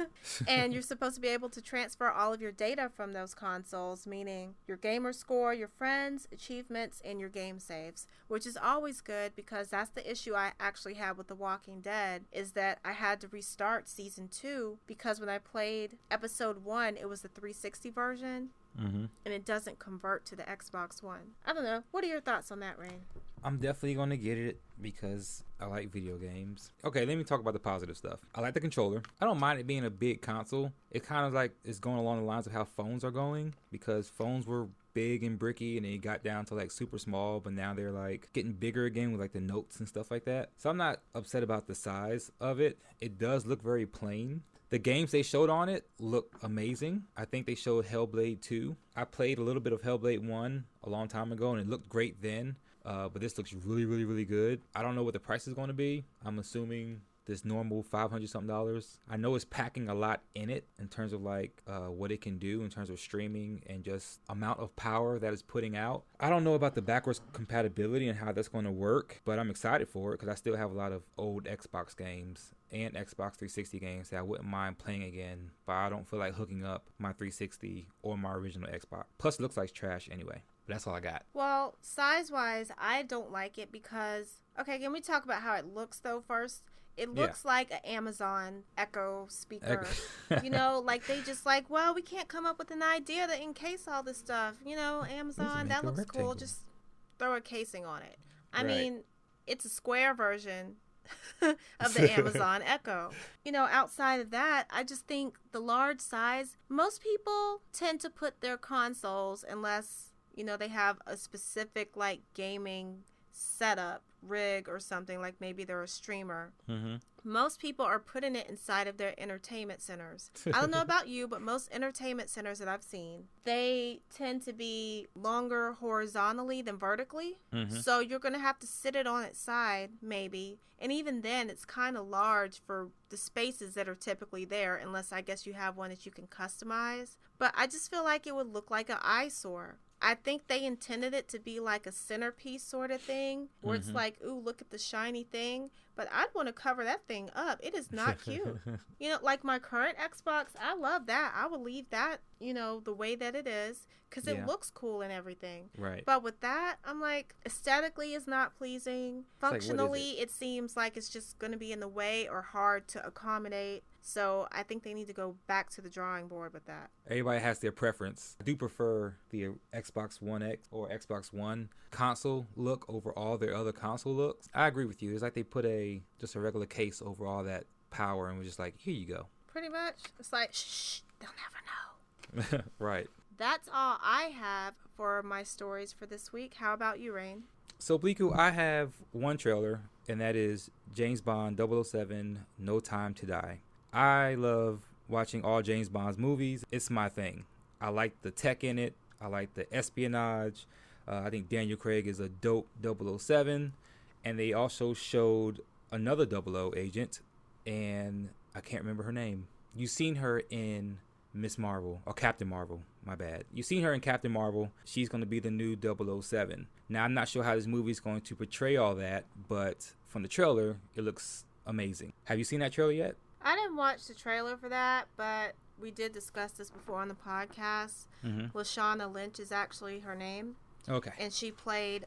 And you're supposed to be able to transfer all of your data from those consoles, meaning your gamer score, your friends, achievements, and your game saves, which is always good because that's the issue I actually had with The Walking Dead is that I had to restart season 2 because when I played episode 1, it was the 360 version. And it doesn't convert to the Xbox One. I don't know. What are your thoughts on that, Rain? I'm definitely going to get it because I like video games. Okay, let me talk about the positive stuff. I like the controller. I don't mind it being a big console. It kind of like is going along the lines of how phones are going because phones were big and bricky and they got down to like super small, but now they're like getting bigger again with like the notes and stuff like that. So I'm not upset about the size of it. It does look very plain. The games they showed on it look amazing. I think they showed Hellblade 2. I played a little bit of Hellblade 1 a long time ago, and it looked great then. But this looks really, really, really good. I don't know what the price is going to be. I'm assuming this normal $500-something. I know it's packing a lot in it in terms of like what it can do in terms of streaming and just amount of power that it's putting out. I don't know about the backwards compatibility and how that's going to work, but I'm excited for it because I still have a lot of old Xbox games and Xbox 360 games that I wouldn't mind playing again, but I don't feel like hooking up my 360 or my original Xbox. Plus, it looks like trash anyway. But that's all I got. Well, size-wise, I don't like it because... Okay, can we talk about how it looks, though, first? It Yeah. looks like an Amazon Echo speaker. You know, like they just like, well, we can't come up with an idea to encase all this stuff. You know, Amazon, make that a looks cool. rectangle. Just throw a casing on it. I Right. mean, it's a square version of the Amazon Echo. You know, outside of that, I just think the large size, most people tend to put their consoles, unless, you know, they have a specific like gaming setup, rig or something, like maybe they're a streamer. Mm-hmm. Most people are putting it inside of their entertainment centers. I don't know about you, but most entertainment centers that I've seen, they tend to be longer horizontally than vertically. Mm-hmm. So you're going to have to sit it on its side, maybe. And even then, it's kind of large for the spaces that are typically there, unless I guess you have one that you can customize. But I just feel like it would look like an eyesore. I think they intended it to be like a centerpiece sort of thing, where it's like, ooh, look at the shiny thing. But I'd want to cover that thing up. It is not cute. You know, like my current Xbox, I love that. I would leave that, you know, the way that it is, because it looks cool and everything. Right. But with that, I'm like, aesthetically is not pleasing. Functionally, it seems like it's just going to be in the way or hard to accommodate. So I think they need to go back to the drawing board with that. Everybody has their preference. I do prefer the Xbox One X or Xbox One console look over all their other console looks. I agree with you. It's like they put just a regular case over all that power and was just like, here you go. Pretty much. It's like, shh, they'll never know. Right. That's all I have for my stories for this week. How about you, Rain? So, Bliku, I have one trailer, and that is James Bond 007 No Time to Die. I love watching all James Bond's movies. It's my thing. I like the tech in it. I like the espionage. I think Daniel Craig is a dope 007. And they also showed another 00 agent, and I can't remember her name. You've seen her in Miss Marvel, or Captain Marvel, my bad. You've seen her in Captain Marvel. She's going to be the new 007. Now, I'm not sure how this movie is going to portray all that, but from the trailer, it looks amazing. Have you seen that trailer yet? I didn't watch the trailer for that, but we did discuss this before on the podcast. Lashana Lynch is actually her name. Okay. And she played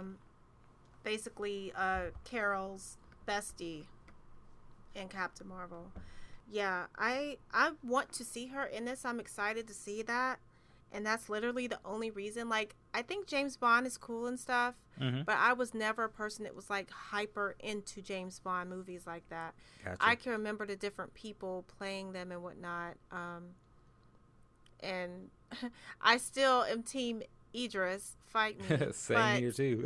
basically Carol's bestie in Captain Marvel. Yeah, I want to see her in this. I'm excited to see that. And that's literally the only reason. Like, I think James Bond is cool and stuff, but I was never a person that was like hyper into James Bond movies like that. Gotcha. I can remember the different people playing them and whatnot. And I still am team Idris. Fight me. Same here too.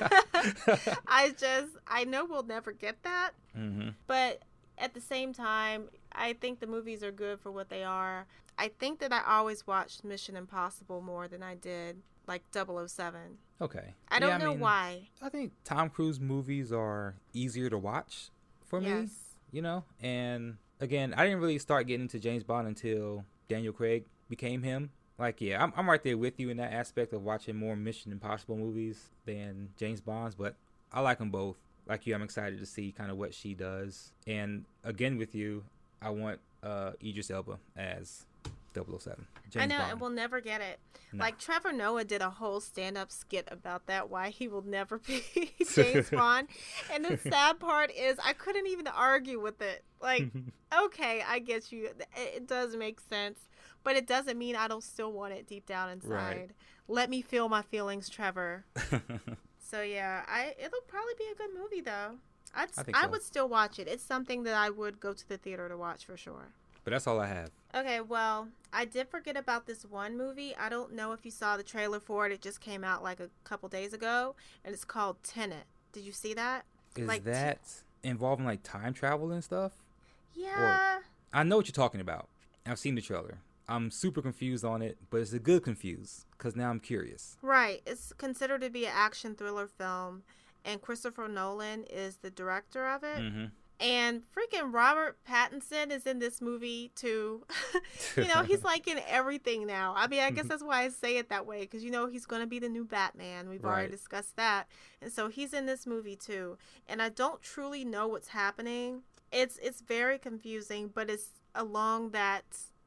I know we'll never get that. But at the same time, I think the movies are good for what they are. I think that I always watched Mission Impossible more than I did like 007. Okay. I don't know why. I think Tom Cruise movies are easier to watch for me. Yes. You know, and again, I didn't really start getting into James Bond until Daniel Craig became him. Like, yeah, I'm right there with you in that aspect of watching more Mission Impossible movies than James Bond's, but I like them both. Like you, I'm excited to see kind of what she does. And again, with you, I want Idris Elba as 007. James I know, Bond. and we'll never get it. No. Like, Trevor Noah did a whole stand-up skit about that, why he will never be James Bond. And the sad part is I couldn't even argue with it. Like, okay, I get you. It does make sense. But it doesn't mean I don't still want it deep down inside. Right. Let me feel my feelings, Trevor. So, yeah, it'll probably be a good movie, though. I think I so. would still watch it. It's something that I would go to the theater to watch for sure. But that's all I have. Okay, well, I did forget about this one movie. I don't know if you saw the trailer for it. It just came out like a couple days ago, and it's called Tenet. Did you see that? Is like that involving like time travel and stuff? Yeah. I know what you're talking about. I've seen the trailer. I'm super confused on it, but it's a good confuse because now I'm curious. Right. It's considered to be an action thriller film, and Christopher Nolan is the director of it. And freaking Robert Pattinson is in this movie too. You know, he's like in everything now. I mean, I guess that's why I say it that way, because, you know, he's going to be the new Batman. We've already discussed that. And so he's in this movie too. And I don't truly know what's happening. It's very confusing, but it's along that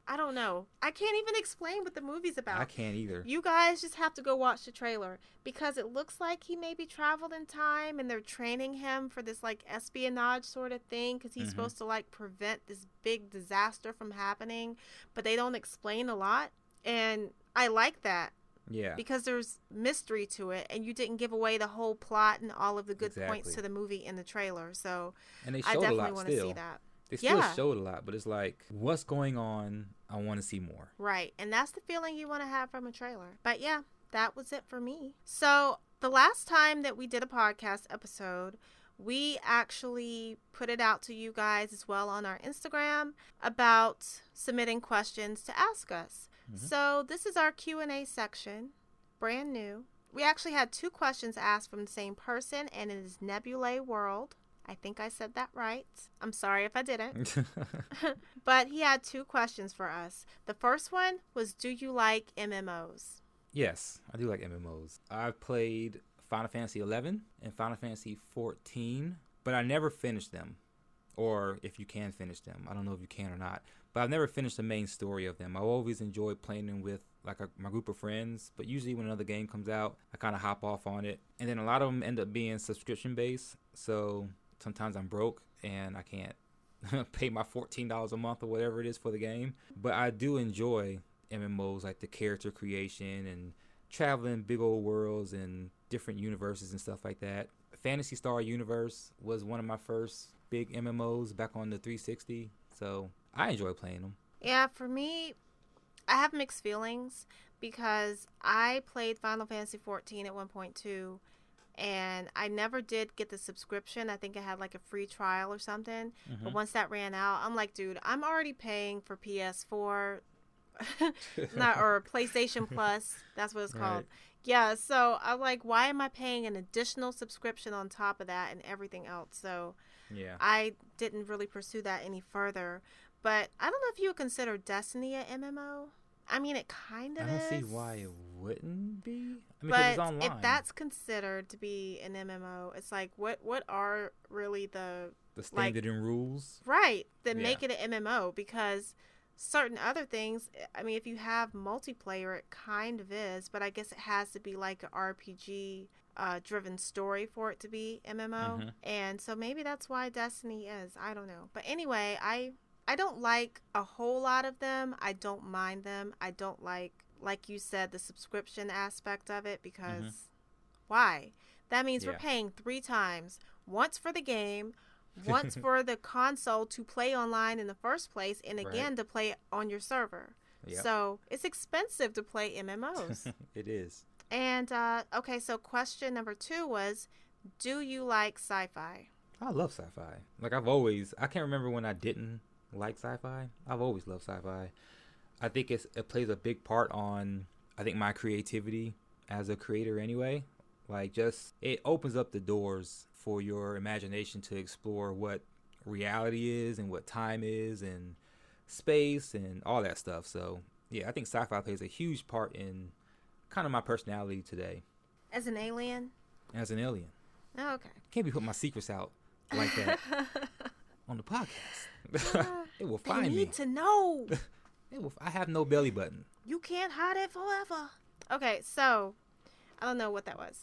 I don't know. I can't even explain what the movie's about. I can't either. You guys just have to go watch the trailer because it looks like he maybe traveled in time and they're training him for this like espionage sort of thing because he's supposed to like prevent this big disaster from happening, but they don't explain a lot. And I like that. Yeah. Because there's mystery to it and you didn't give away the whole plot and all of the good points to the movie in the trailer. So and they I showed definitely a lot want to still. see that. They still showed a lot, but it's like, what's going on? I want to see more. Right. And that's the feeling you want to have from a trailer. But yeah, that was it for me. So the last time that we did a podcast episode, we actually put it out to you guys as well on our Instagram about submitting questions to ask us. So this is our Q&A section, brand new. We actually had 2 questions asked from the same person, and it is Nebulae World. I think I said that right. I'm sorry if I didn't. But he had 2 questions for us. The first one was, do you like MMOs? Yes, I do like MMOs. I've played Final Fantasy 11 and Final Fantasy 14, but I never finished them. Or if you can finish them. I don't know if you can or not. But I've never finished the main story of them. I always enjoy playing them with like my group of friends. But usually when another game comes out, I kind of hop off on it. And then a lot of them end up being subscription based. So sometimes I'm broke and I can't pay my $14 a month or whatever it is for the game. But I do enjoy MMOs, like the character creation and traveling big old worlds and different universes and stuff like that. Phantasy Star Universe was one of my first big MMOs back on the 360. So I enjoy playing them. Yeah, for me, I have mixed feelings because I played Final Fantasy 14 at 1.2 and I never did get the subscription. I think I had like a free trial or something. But once that ran out, I'm like, dude, I'm already paying for PS4 or PlayStation Plus. That's what it's called. Right. Yeah, so I'm like, why am I paying an additional subscription on top of that and everything else? So yeah, I didn't really pursue that any further. But I don't know if you would consider Destiny a MMO. I mean, it kind of is. I don't see why it wouldn't be. I mean, 'cause but it's online. if that's considered to be an MMO, it's like, what are really the standard and rules? Right, that make it an MMO? Because certain other things, I mean, if you have multiplayer, it kind of is, but I guess it has to be like an RPG driven story for it to be MMO. And so maybe that's why Destiny is. I don't know. But anyway, I don't like a whole lot of them. I don't mind them. I don't like you said, the subscription aspect of it because why? That means we're paying 3 times. Once for the game, once for the console to play online in the first place, and again to play on your server. Yep. So it's expensive to play MMOs. It is. And okay, so question number 2 was, do you like sci-fi? I love sci-fi. Like I can't remember when I didn't like sci-fi. I've always loved sci-fi. I think it plays a big part on, I think, my creativity as a creator anyway. Like, just, it opens up the doors for your imagination to explore what reality is and what time is and space and all that stuff. So, yeah, I think sci-fi plays a huge part in kind of my personality today. As an alien? As an alien. Oh, okay. Can't be putting my secrets out like that on the podcast. It will find me. They need to know. I have no belly button. You can't hide it forever. Okay, so I don't know what that was.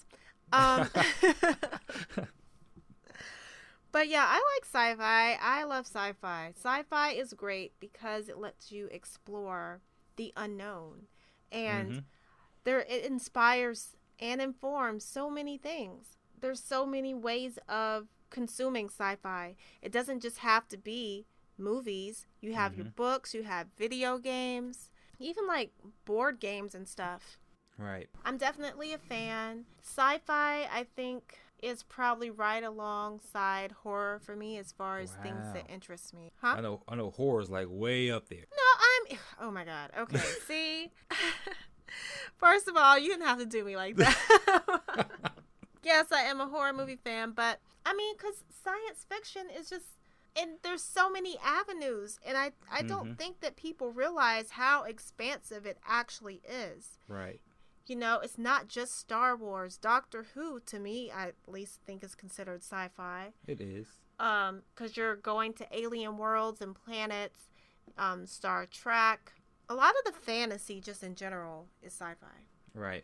But yeah, I like sci-fi. I love sci-fi. Sci-fi is great because it lets you explore the unknown. And it inspires and informs so many things. There's so many ways of consuming sci-fi. It doesn't just have to be movies. You have your books, you have video games, even like board games and stuff. Right. I'm definitely a fan. Sci-fi, I think, is probably right alongside horror for me as far as things that interest me. Huh? I know horror's like way up there. No, oh my God. Okay, see? First of all, you didn't have to do me like that. Yes, I am a horror movie fan, but I mean, because science fiction is just, and there's so many avenues, and I don't think that people realize how expansive it actually is. Right. You know, it's not just Star Wars. Doctor Who, to me, I at least think is considered sci-fi. It is. Because you're going to alien worlds and planets. Star Trek. A lot of the fantasy, just in general, is sci-fi. Right.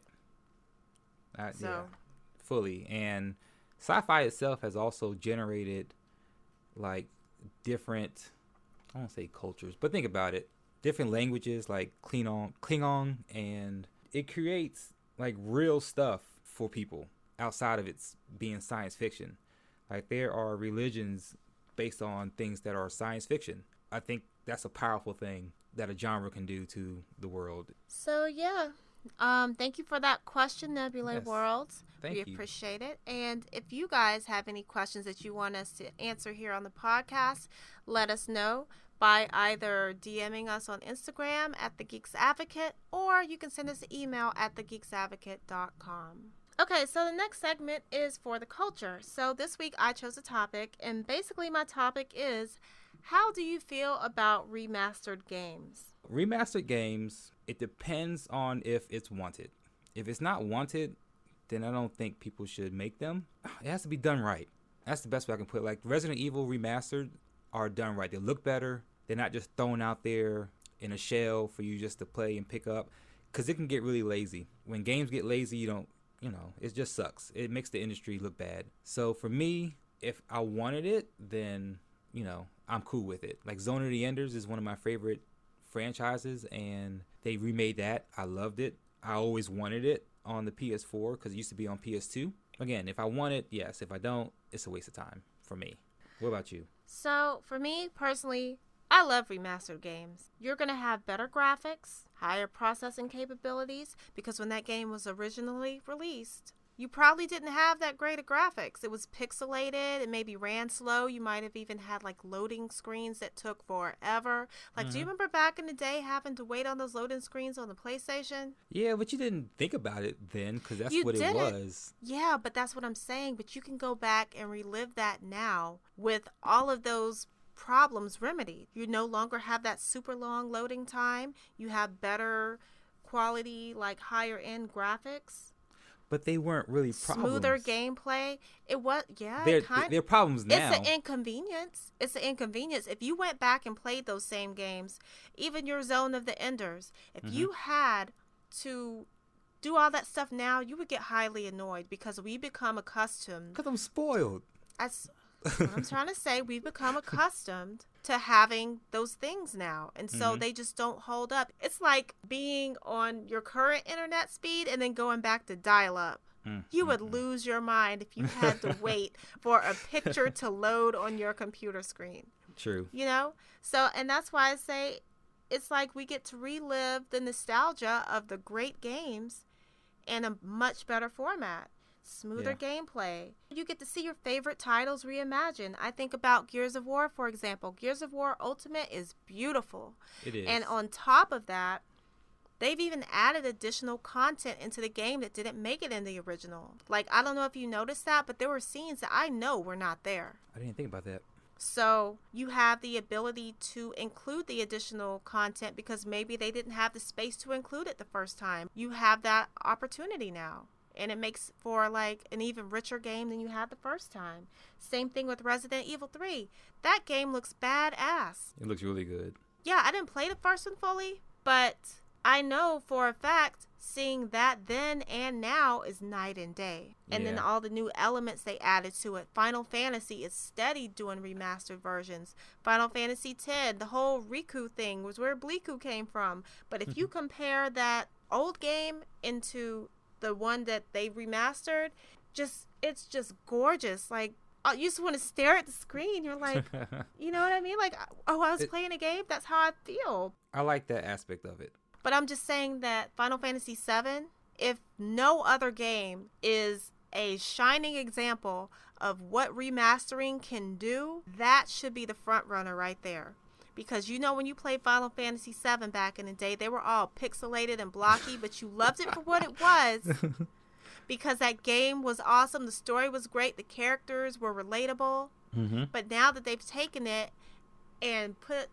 So, Yeah, fully. And sci-fi itself has also generated like different, I don't say cultures, but think about it. Different languages like Klingon, and it creates like real stuff for people outside of its being science fiction. Like there are religions based on things that are science fiction. I think that's a powerful thing that a genre can do to the world. so yeah. Thank you for that question, Nebula Yes. Worlds. Thank We you. appreciate it. And if you guys have any questions that you want us to answer here on the podcast, let us know by either DMing us on Instagram at The Geeks Advocate, or you can send us an email at thegeeksadvocate.com. Okay, so the next segment is for the culture. So this week I chose a topic, and basically my topic is, how do you feel about remastered games? Remastered games, it depends on if it's wanted. If it's not wanted, then I don't think people should make them. It has to be done right. That's the best way I can put it. Like Resident Evil Remastered are done right. They look better. They're not just thrown out there in a shell for you just to play and pick up, because it can get really lazy. When games get lazy, it just sucks. It makes the industry look bad. So for me, if I wanted it, then, I'm cool with it. Like Zone of the Enders is one of my favorite franchises, and they remade that. I loved it. I always wanted it on the PS4 because it used to be on PS2. Again, if I want it, yes. If I don't, it's a waste of time for me. What about you? So, for me personally, I love remastered games. You're going to have better graphics, higher processing capabilities, because when that game was originally released, you probably didn't have that great of graphics. It was pixelated, it maybe ran slow. You might have even had like loading screens that took forever. Like, do you remember back in the day having to wait on those loading screens on the PlayStation? Yeah, but you didn't think about it then because that's You what it didn't. was. Yeah, but that's what I'm saying. But you can go back and relive that now with all of those problems remedied. You no longer have that super long loading time. You have better quality, like higher end graphics. But they weren't really problems. Smoother gameplay. It was, yeah, They're problems now. It's an inconvenience. It's an inconvenience. If you went back and played those same games, even your Zone of the Enders, if you had to do all that stuff now, you would get highly annoyed because we become accustomed. Because I'm spoiled. That's what I'm trying to say. We've become accustomed to having those things now. And so they just don't hold up. It's like being on your current internet speed and then going back to dial-up. You would lose your mind if you had to wait for a picture to load on your computer screen. True. So, and that's why I say it's like we get to relive the nostalgia of the great games in a much better format. Smoother gameplay. You get to see your favorite titles reimagined. I think about Gears of War, for example. Gears of War Ultimate is beautiful. It is. And on top of that, they've even added additional content into the game that didn't make it in the original. Like, I don't know if you noticed that, but there were scenes that I know were not there. I didn't think about that. So you have the ability to include the additional content because maybe they didn't have the space to include it the first time. You have that opportunity now. And it makes for like an even richer game than you had the first time. Same thing with Resident Evil 3. That game looks badass. It looks really good. Yeah, I didn't play the first one fully, but I know for a fact seeing that then and now is night and day. And then all the new elements they added to it. Final Fantasy is steady doing remastered versions. Final Fantasy X, the whole Riku thing was where Bleaku came from. But if you compare that old game into the one that they remastered, it's just gorgeous. Like, you just want to stare at the screen. You're like, you know what I mean? Like, oh, I was playing a game. That's how I feel. I like that aspect of it. But I'm just saying that Final Fantasy VII, if no other game is a shining example of what remastering can do, that should be the front runner right there. Because when you played Final Fantasy VII back in the day, they were all pixelated and blocky, but you loved it for what it was. Because that game was awesome. The story was great. The characters were relatable. But now that they've taken it and put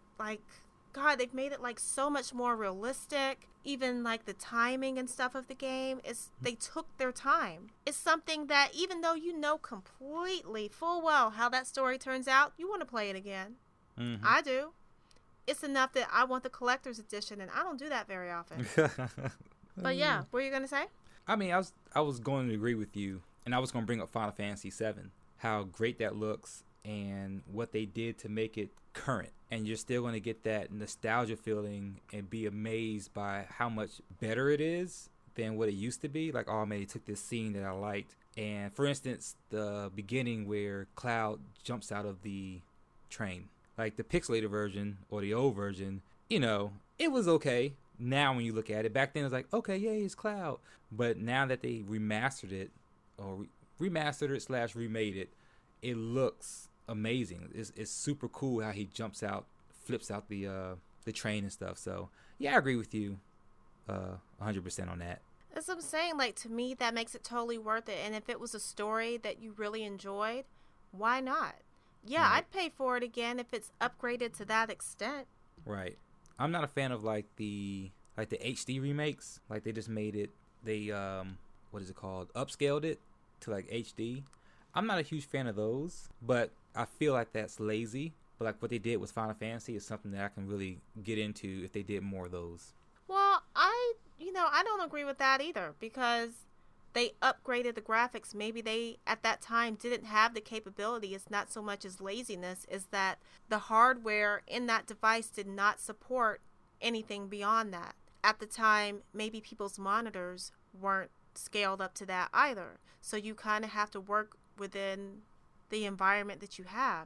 they've made it like so much more realistic. Even like the timing and stuff of the game, they took their time. It's something that even though you know completely full well how that story turns out, you want to play it again. I do. it's enough that I want the collector's edition, and I don't do that very often. But yeah, what were you going to say? I mean, I was going to agree with you, and I was going to bring up Final Fantasy VII, how great that looks and what they did to make it current. And you're still going to get that nostalgia feeling and be amazed by how much better it is than what it used to be. Like, oh man, they took this scene that I liked. And for instance, the beginning where Cloud jumps out of the train. Like the pixelated version or the old version, it was okay. Now when you look at it, back then it was like, okay, yay, it's Cloud. But now that they remastered it, or remastered it / remade it, it looks amazing. It's super cool how he jumps out, flips out the train and stuff. So yeah, I agree with you 100% on that. That's what I'm saying. Like, to me, that makes it totally worth it. And if it was a story that you really enjoyed, why not? Yeah, right. I'd pay for it again if it's upgraded to that extent. Right. I'm not a fan of like the HD remakes. Like they just made it. They what is it called? Upscaled it to like HD. I'm not a huge fan of those, but I feel like that's lazy. But like what they did with Final Fantasy is something that I can really get into if they did more of those. Well, I don't agree with that either, because they upgraded the graphics. Maybe they, at that time, didn't have the capability. It's not so much as laziness, is that the hardware in that device did not support anything beyond that. At the time, maybe people's monitors weren't scaled up to that either. So you kind of have to work within the environment that you have.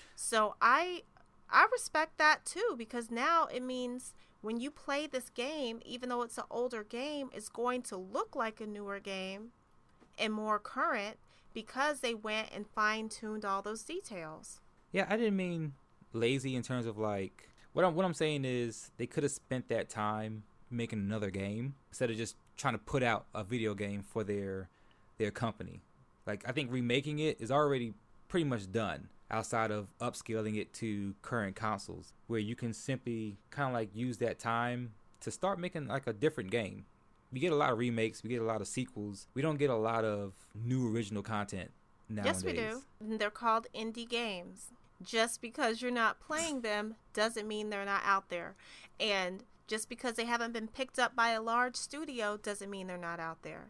So I respect that too, because now it means when you play this game, even though it's an older game, it's going to look like a newer game and more current because they went and fine-tuned all those details. Yeah, I didn't mean lazy in terms of like what I'm saying is they could have spent that time making another game instead of just trying to put out a video game for their company. Like I think remaking it is already pretty much done, outside of upscaling it to current consoles, where you can simply kind of like use that time to start making like a different game. We get a lot of remakes, we get a lot of sequels. We don't get a lot of new original content nowadays. Yes, we do. They're called indie games. Just because you're not playing them doesn't mean they're not out there. And just because they haven't been picked up by a large studio doesn't mean they're not out there.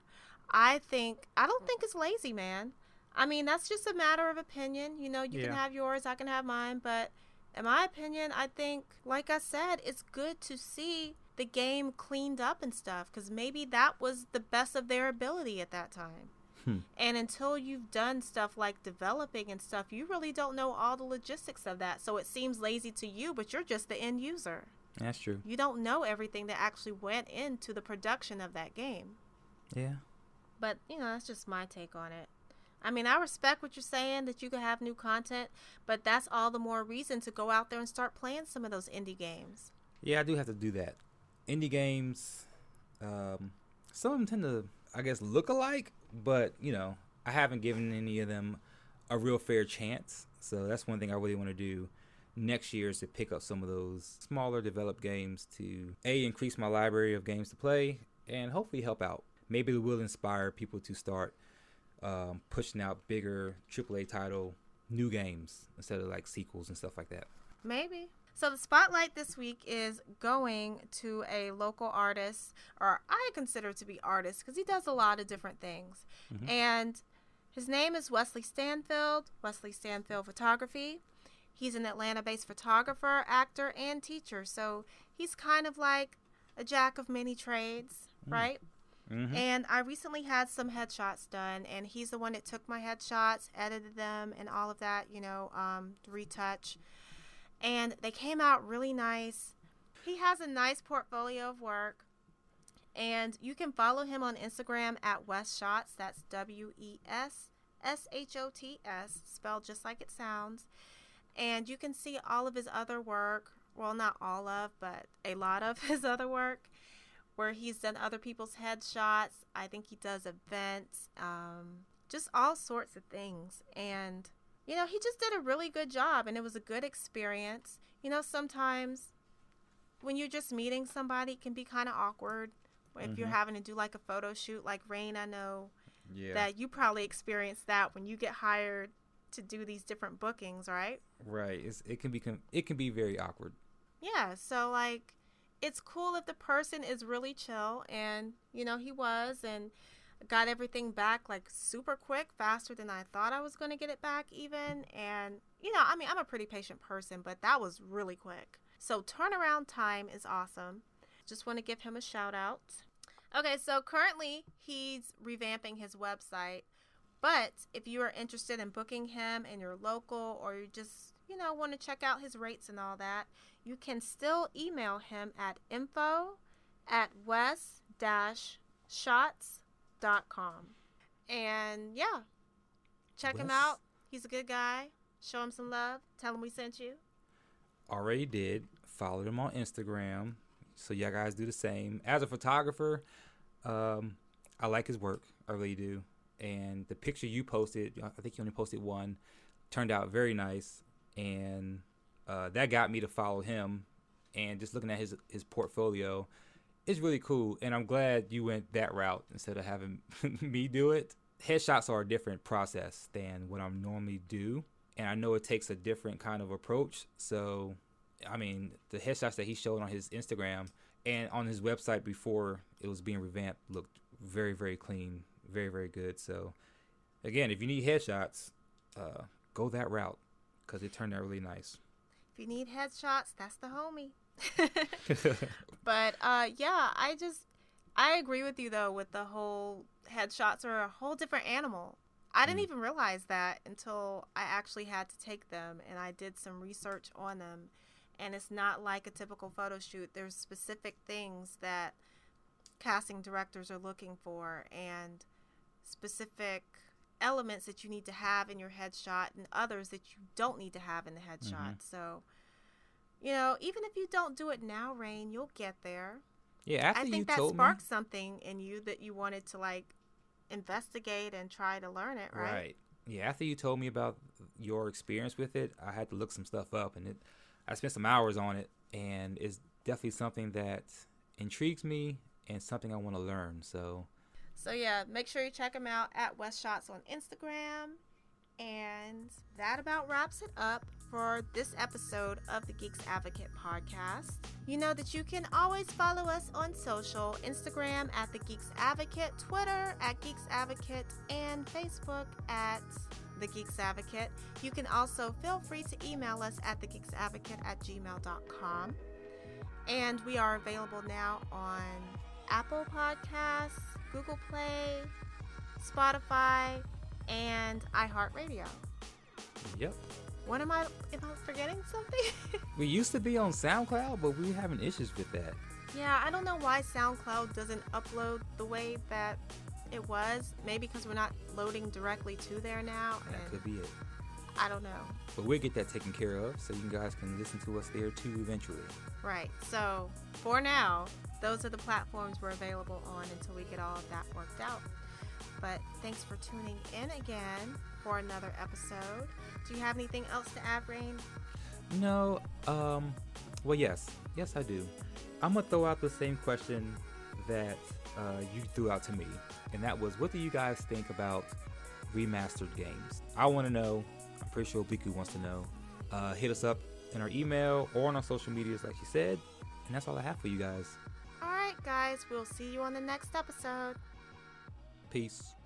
I don't think it's lazy, man. I mean, that's just a matter of opinion. You can have yours, I can have mine. But in my opinion, I think, like I said, it's good to see the game cleaned up and stuff, because maybe that was the best of their ability at that time. And until you've done stuff like developing and stuff, you really don't know all the logistics of that. So it seems lazy to you, but you're just the end user. That's true. You don't know everything that actually went into the production of that game. Yeah. But, that's just my take on it. I mean, I respect what you're saying, that you could have new content, but that's all the more reason to go out there and start playing some of those indie games. Yeah, I do have to do that. Indie games, some of them tend to, I guess, look alike, but, I haven't given any of them a real fair chance. So that's one thing I really want to do next year, is to pick up some of those smaller developed games to, increase my library of games to play and hopefully help out. Maybe it will inspire people to start pushing out bigger AAA title new games instead of like sequels and stuff like that. Maybe. So the spotlight this week is going to a local artist, or I consider to be artist, because he does a lot of different things. Mm-hmm. And his name is Wesley Stanfield Photography. He's an Atlanta-based photographer, actor, and teacher. So he's kind of like a jack of many trades, right? Mm-hmm. And I recently had some headshots done, and he's the one that took my headshots, edited them, and all of that, retouch. And they came out really nice. He has a nice portfolio of work, and you can follow him on Instagram at WesShots. That's WESSHOTS, spelled just like it sounds. And you can see all of his other work. Well, not all of, but a lot of his other work, where he's done other people's headshots. I think he does events, just all sorts of things. And, he just did a really good job, and it was a good experience. Sometimes when you're just meeting somebody, it can be kind of awkward. If you're having to do like a photo shoot, like Rain, I know that you probably experienced that when you get hired to do these different bookings, right? Right. It can be very awkward. Yeah, so like it's cool if the person is really chill, and he was, and got everything back like super quick, faster than I thought I was going to get it back even. And I mean, I'm a pretty patient person, but that was really quick. So turnaround time is awesome. Just want to give him a shout out. Okay, so currently he's revamping his website, but if you are interested in booking him and you're local, or you just want to check out his rates and all that, you can still email him at info@west-shots.com. And yeah, check him out. He's a good guy. Show him some love. Tell him we sent you. Already did. Followed him on Instagram. So y'all guys do the same. As a photographer, I like his work. I really do. And the picture you posted, I think you only posted one, turned out very nice. And that got me to follow him. And just looking at his portfolio, it's really cool. And I'm glad you went that route instead of having me do it. Headshots are a different process than what I normally do. And I know it takes a different kind of approach. So, I mean, the headshots that he showed on his Instagram and on his website before it was being revamped looked very, very clean. Very, very good. So, again, if you need headshots, go that route because it turned out really nice. If you need headshots, that's the homie. But, yeah, I agree with you, though, with the whole headshots are a whole different animal. I didn't even realize that until I actually had to take them, and I did some research on them. And it's not like a typical photo shoot. There's specific things that casting directors are looking for, and specific elements that you need to have in your headshot, and others that you don't need to have in the headshot. So, even if you don't do it now, Rain, you'll get there. Yeah, after I you think that told sparked something in you that you wanted to investigate and try to learn it, right? Right. Yeah, after you told me about your experience with it, I had to look some stuff up, and I spent some hours on it, and it's definitely something that intrigues me and something I want to learn. So yeah, make sure you check him out at West Shots on Instagram. And that about wraps it up for this episode of the Geeks Advocate podcast. You know that you can always follow us on social, Instagram at the Geeks Advocate, Twitter at Geeks Advocate, and Facebook at The Geeks Advocate. You can also feel free to email us at thegeeksadvocate@gmail.com. And we are available now on Apple Podcasts, Google Play, Spotify, and iHeartRadio. Yep. Am I forgetting something? We used to be on SoundCloud, but we were having issues with that. Yeah, I don't know why SoundCloud doesn't upload the way that it was. Maybe because we're not loading directly to there now. That could be it. I don't know. But we'll get that taken care of, so you guys can listen to us there too eventually. Right. So for now, those are the platforms we're available on until we get all of that worked out. But thanks for tuning in again for another episode. Do you have anything else to add, Rain? No. Well, yes. Yes, I do. I'm going to throw out the same question that you threw out to me. And that was, what do you guys think about remastered games? I want to know. I'm pretty sure Biku wants to know. Hit us up in our email or on our social medias, like she said. And that's all I have for you guys. All right, guys. We'll see you on the next episode. Peace.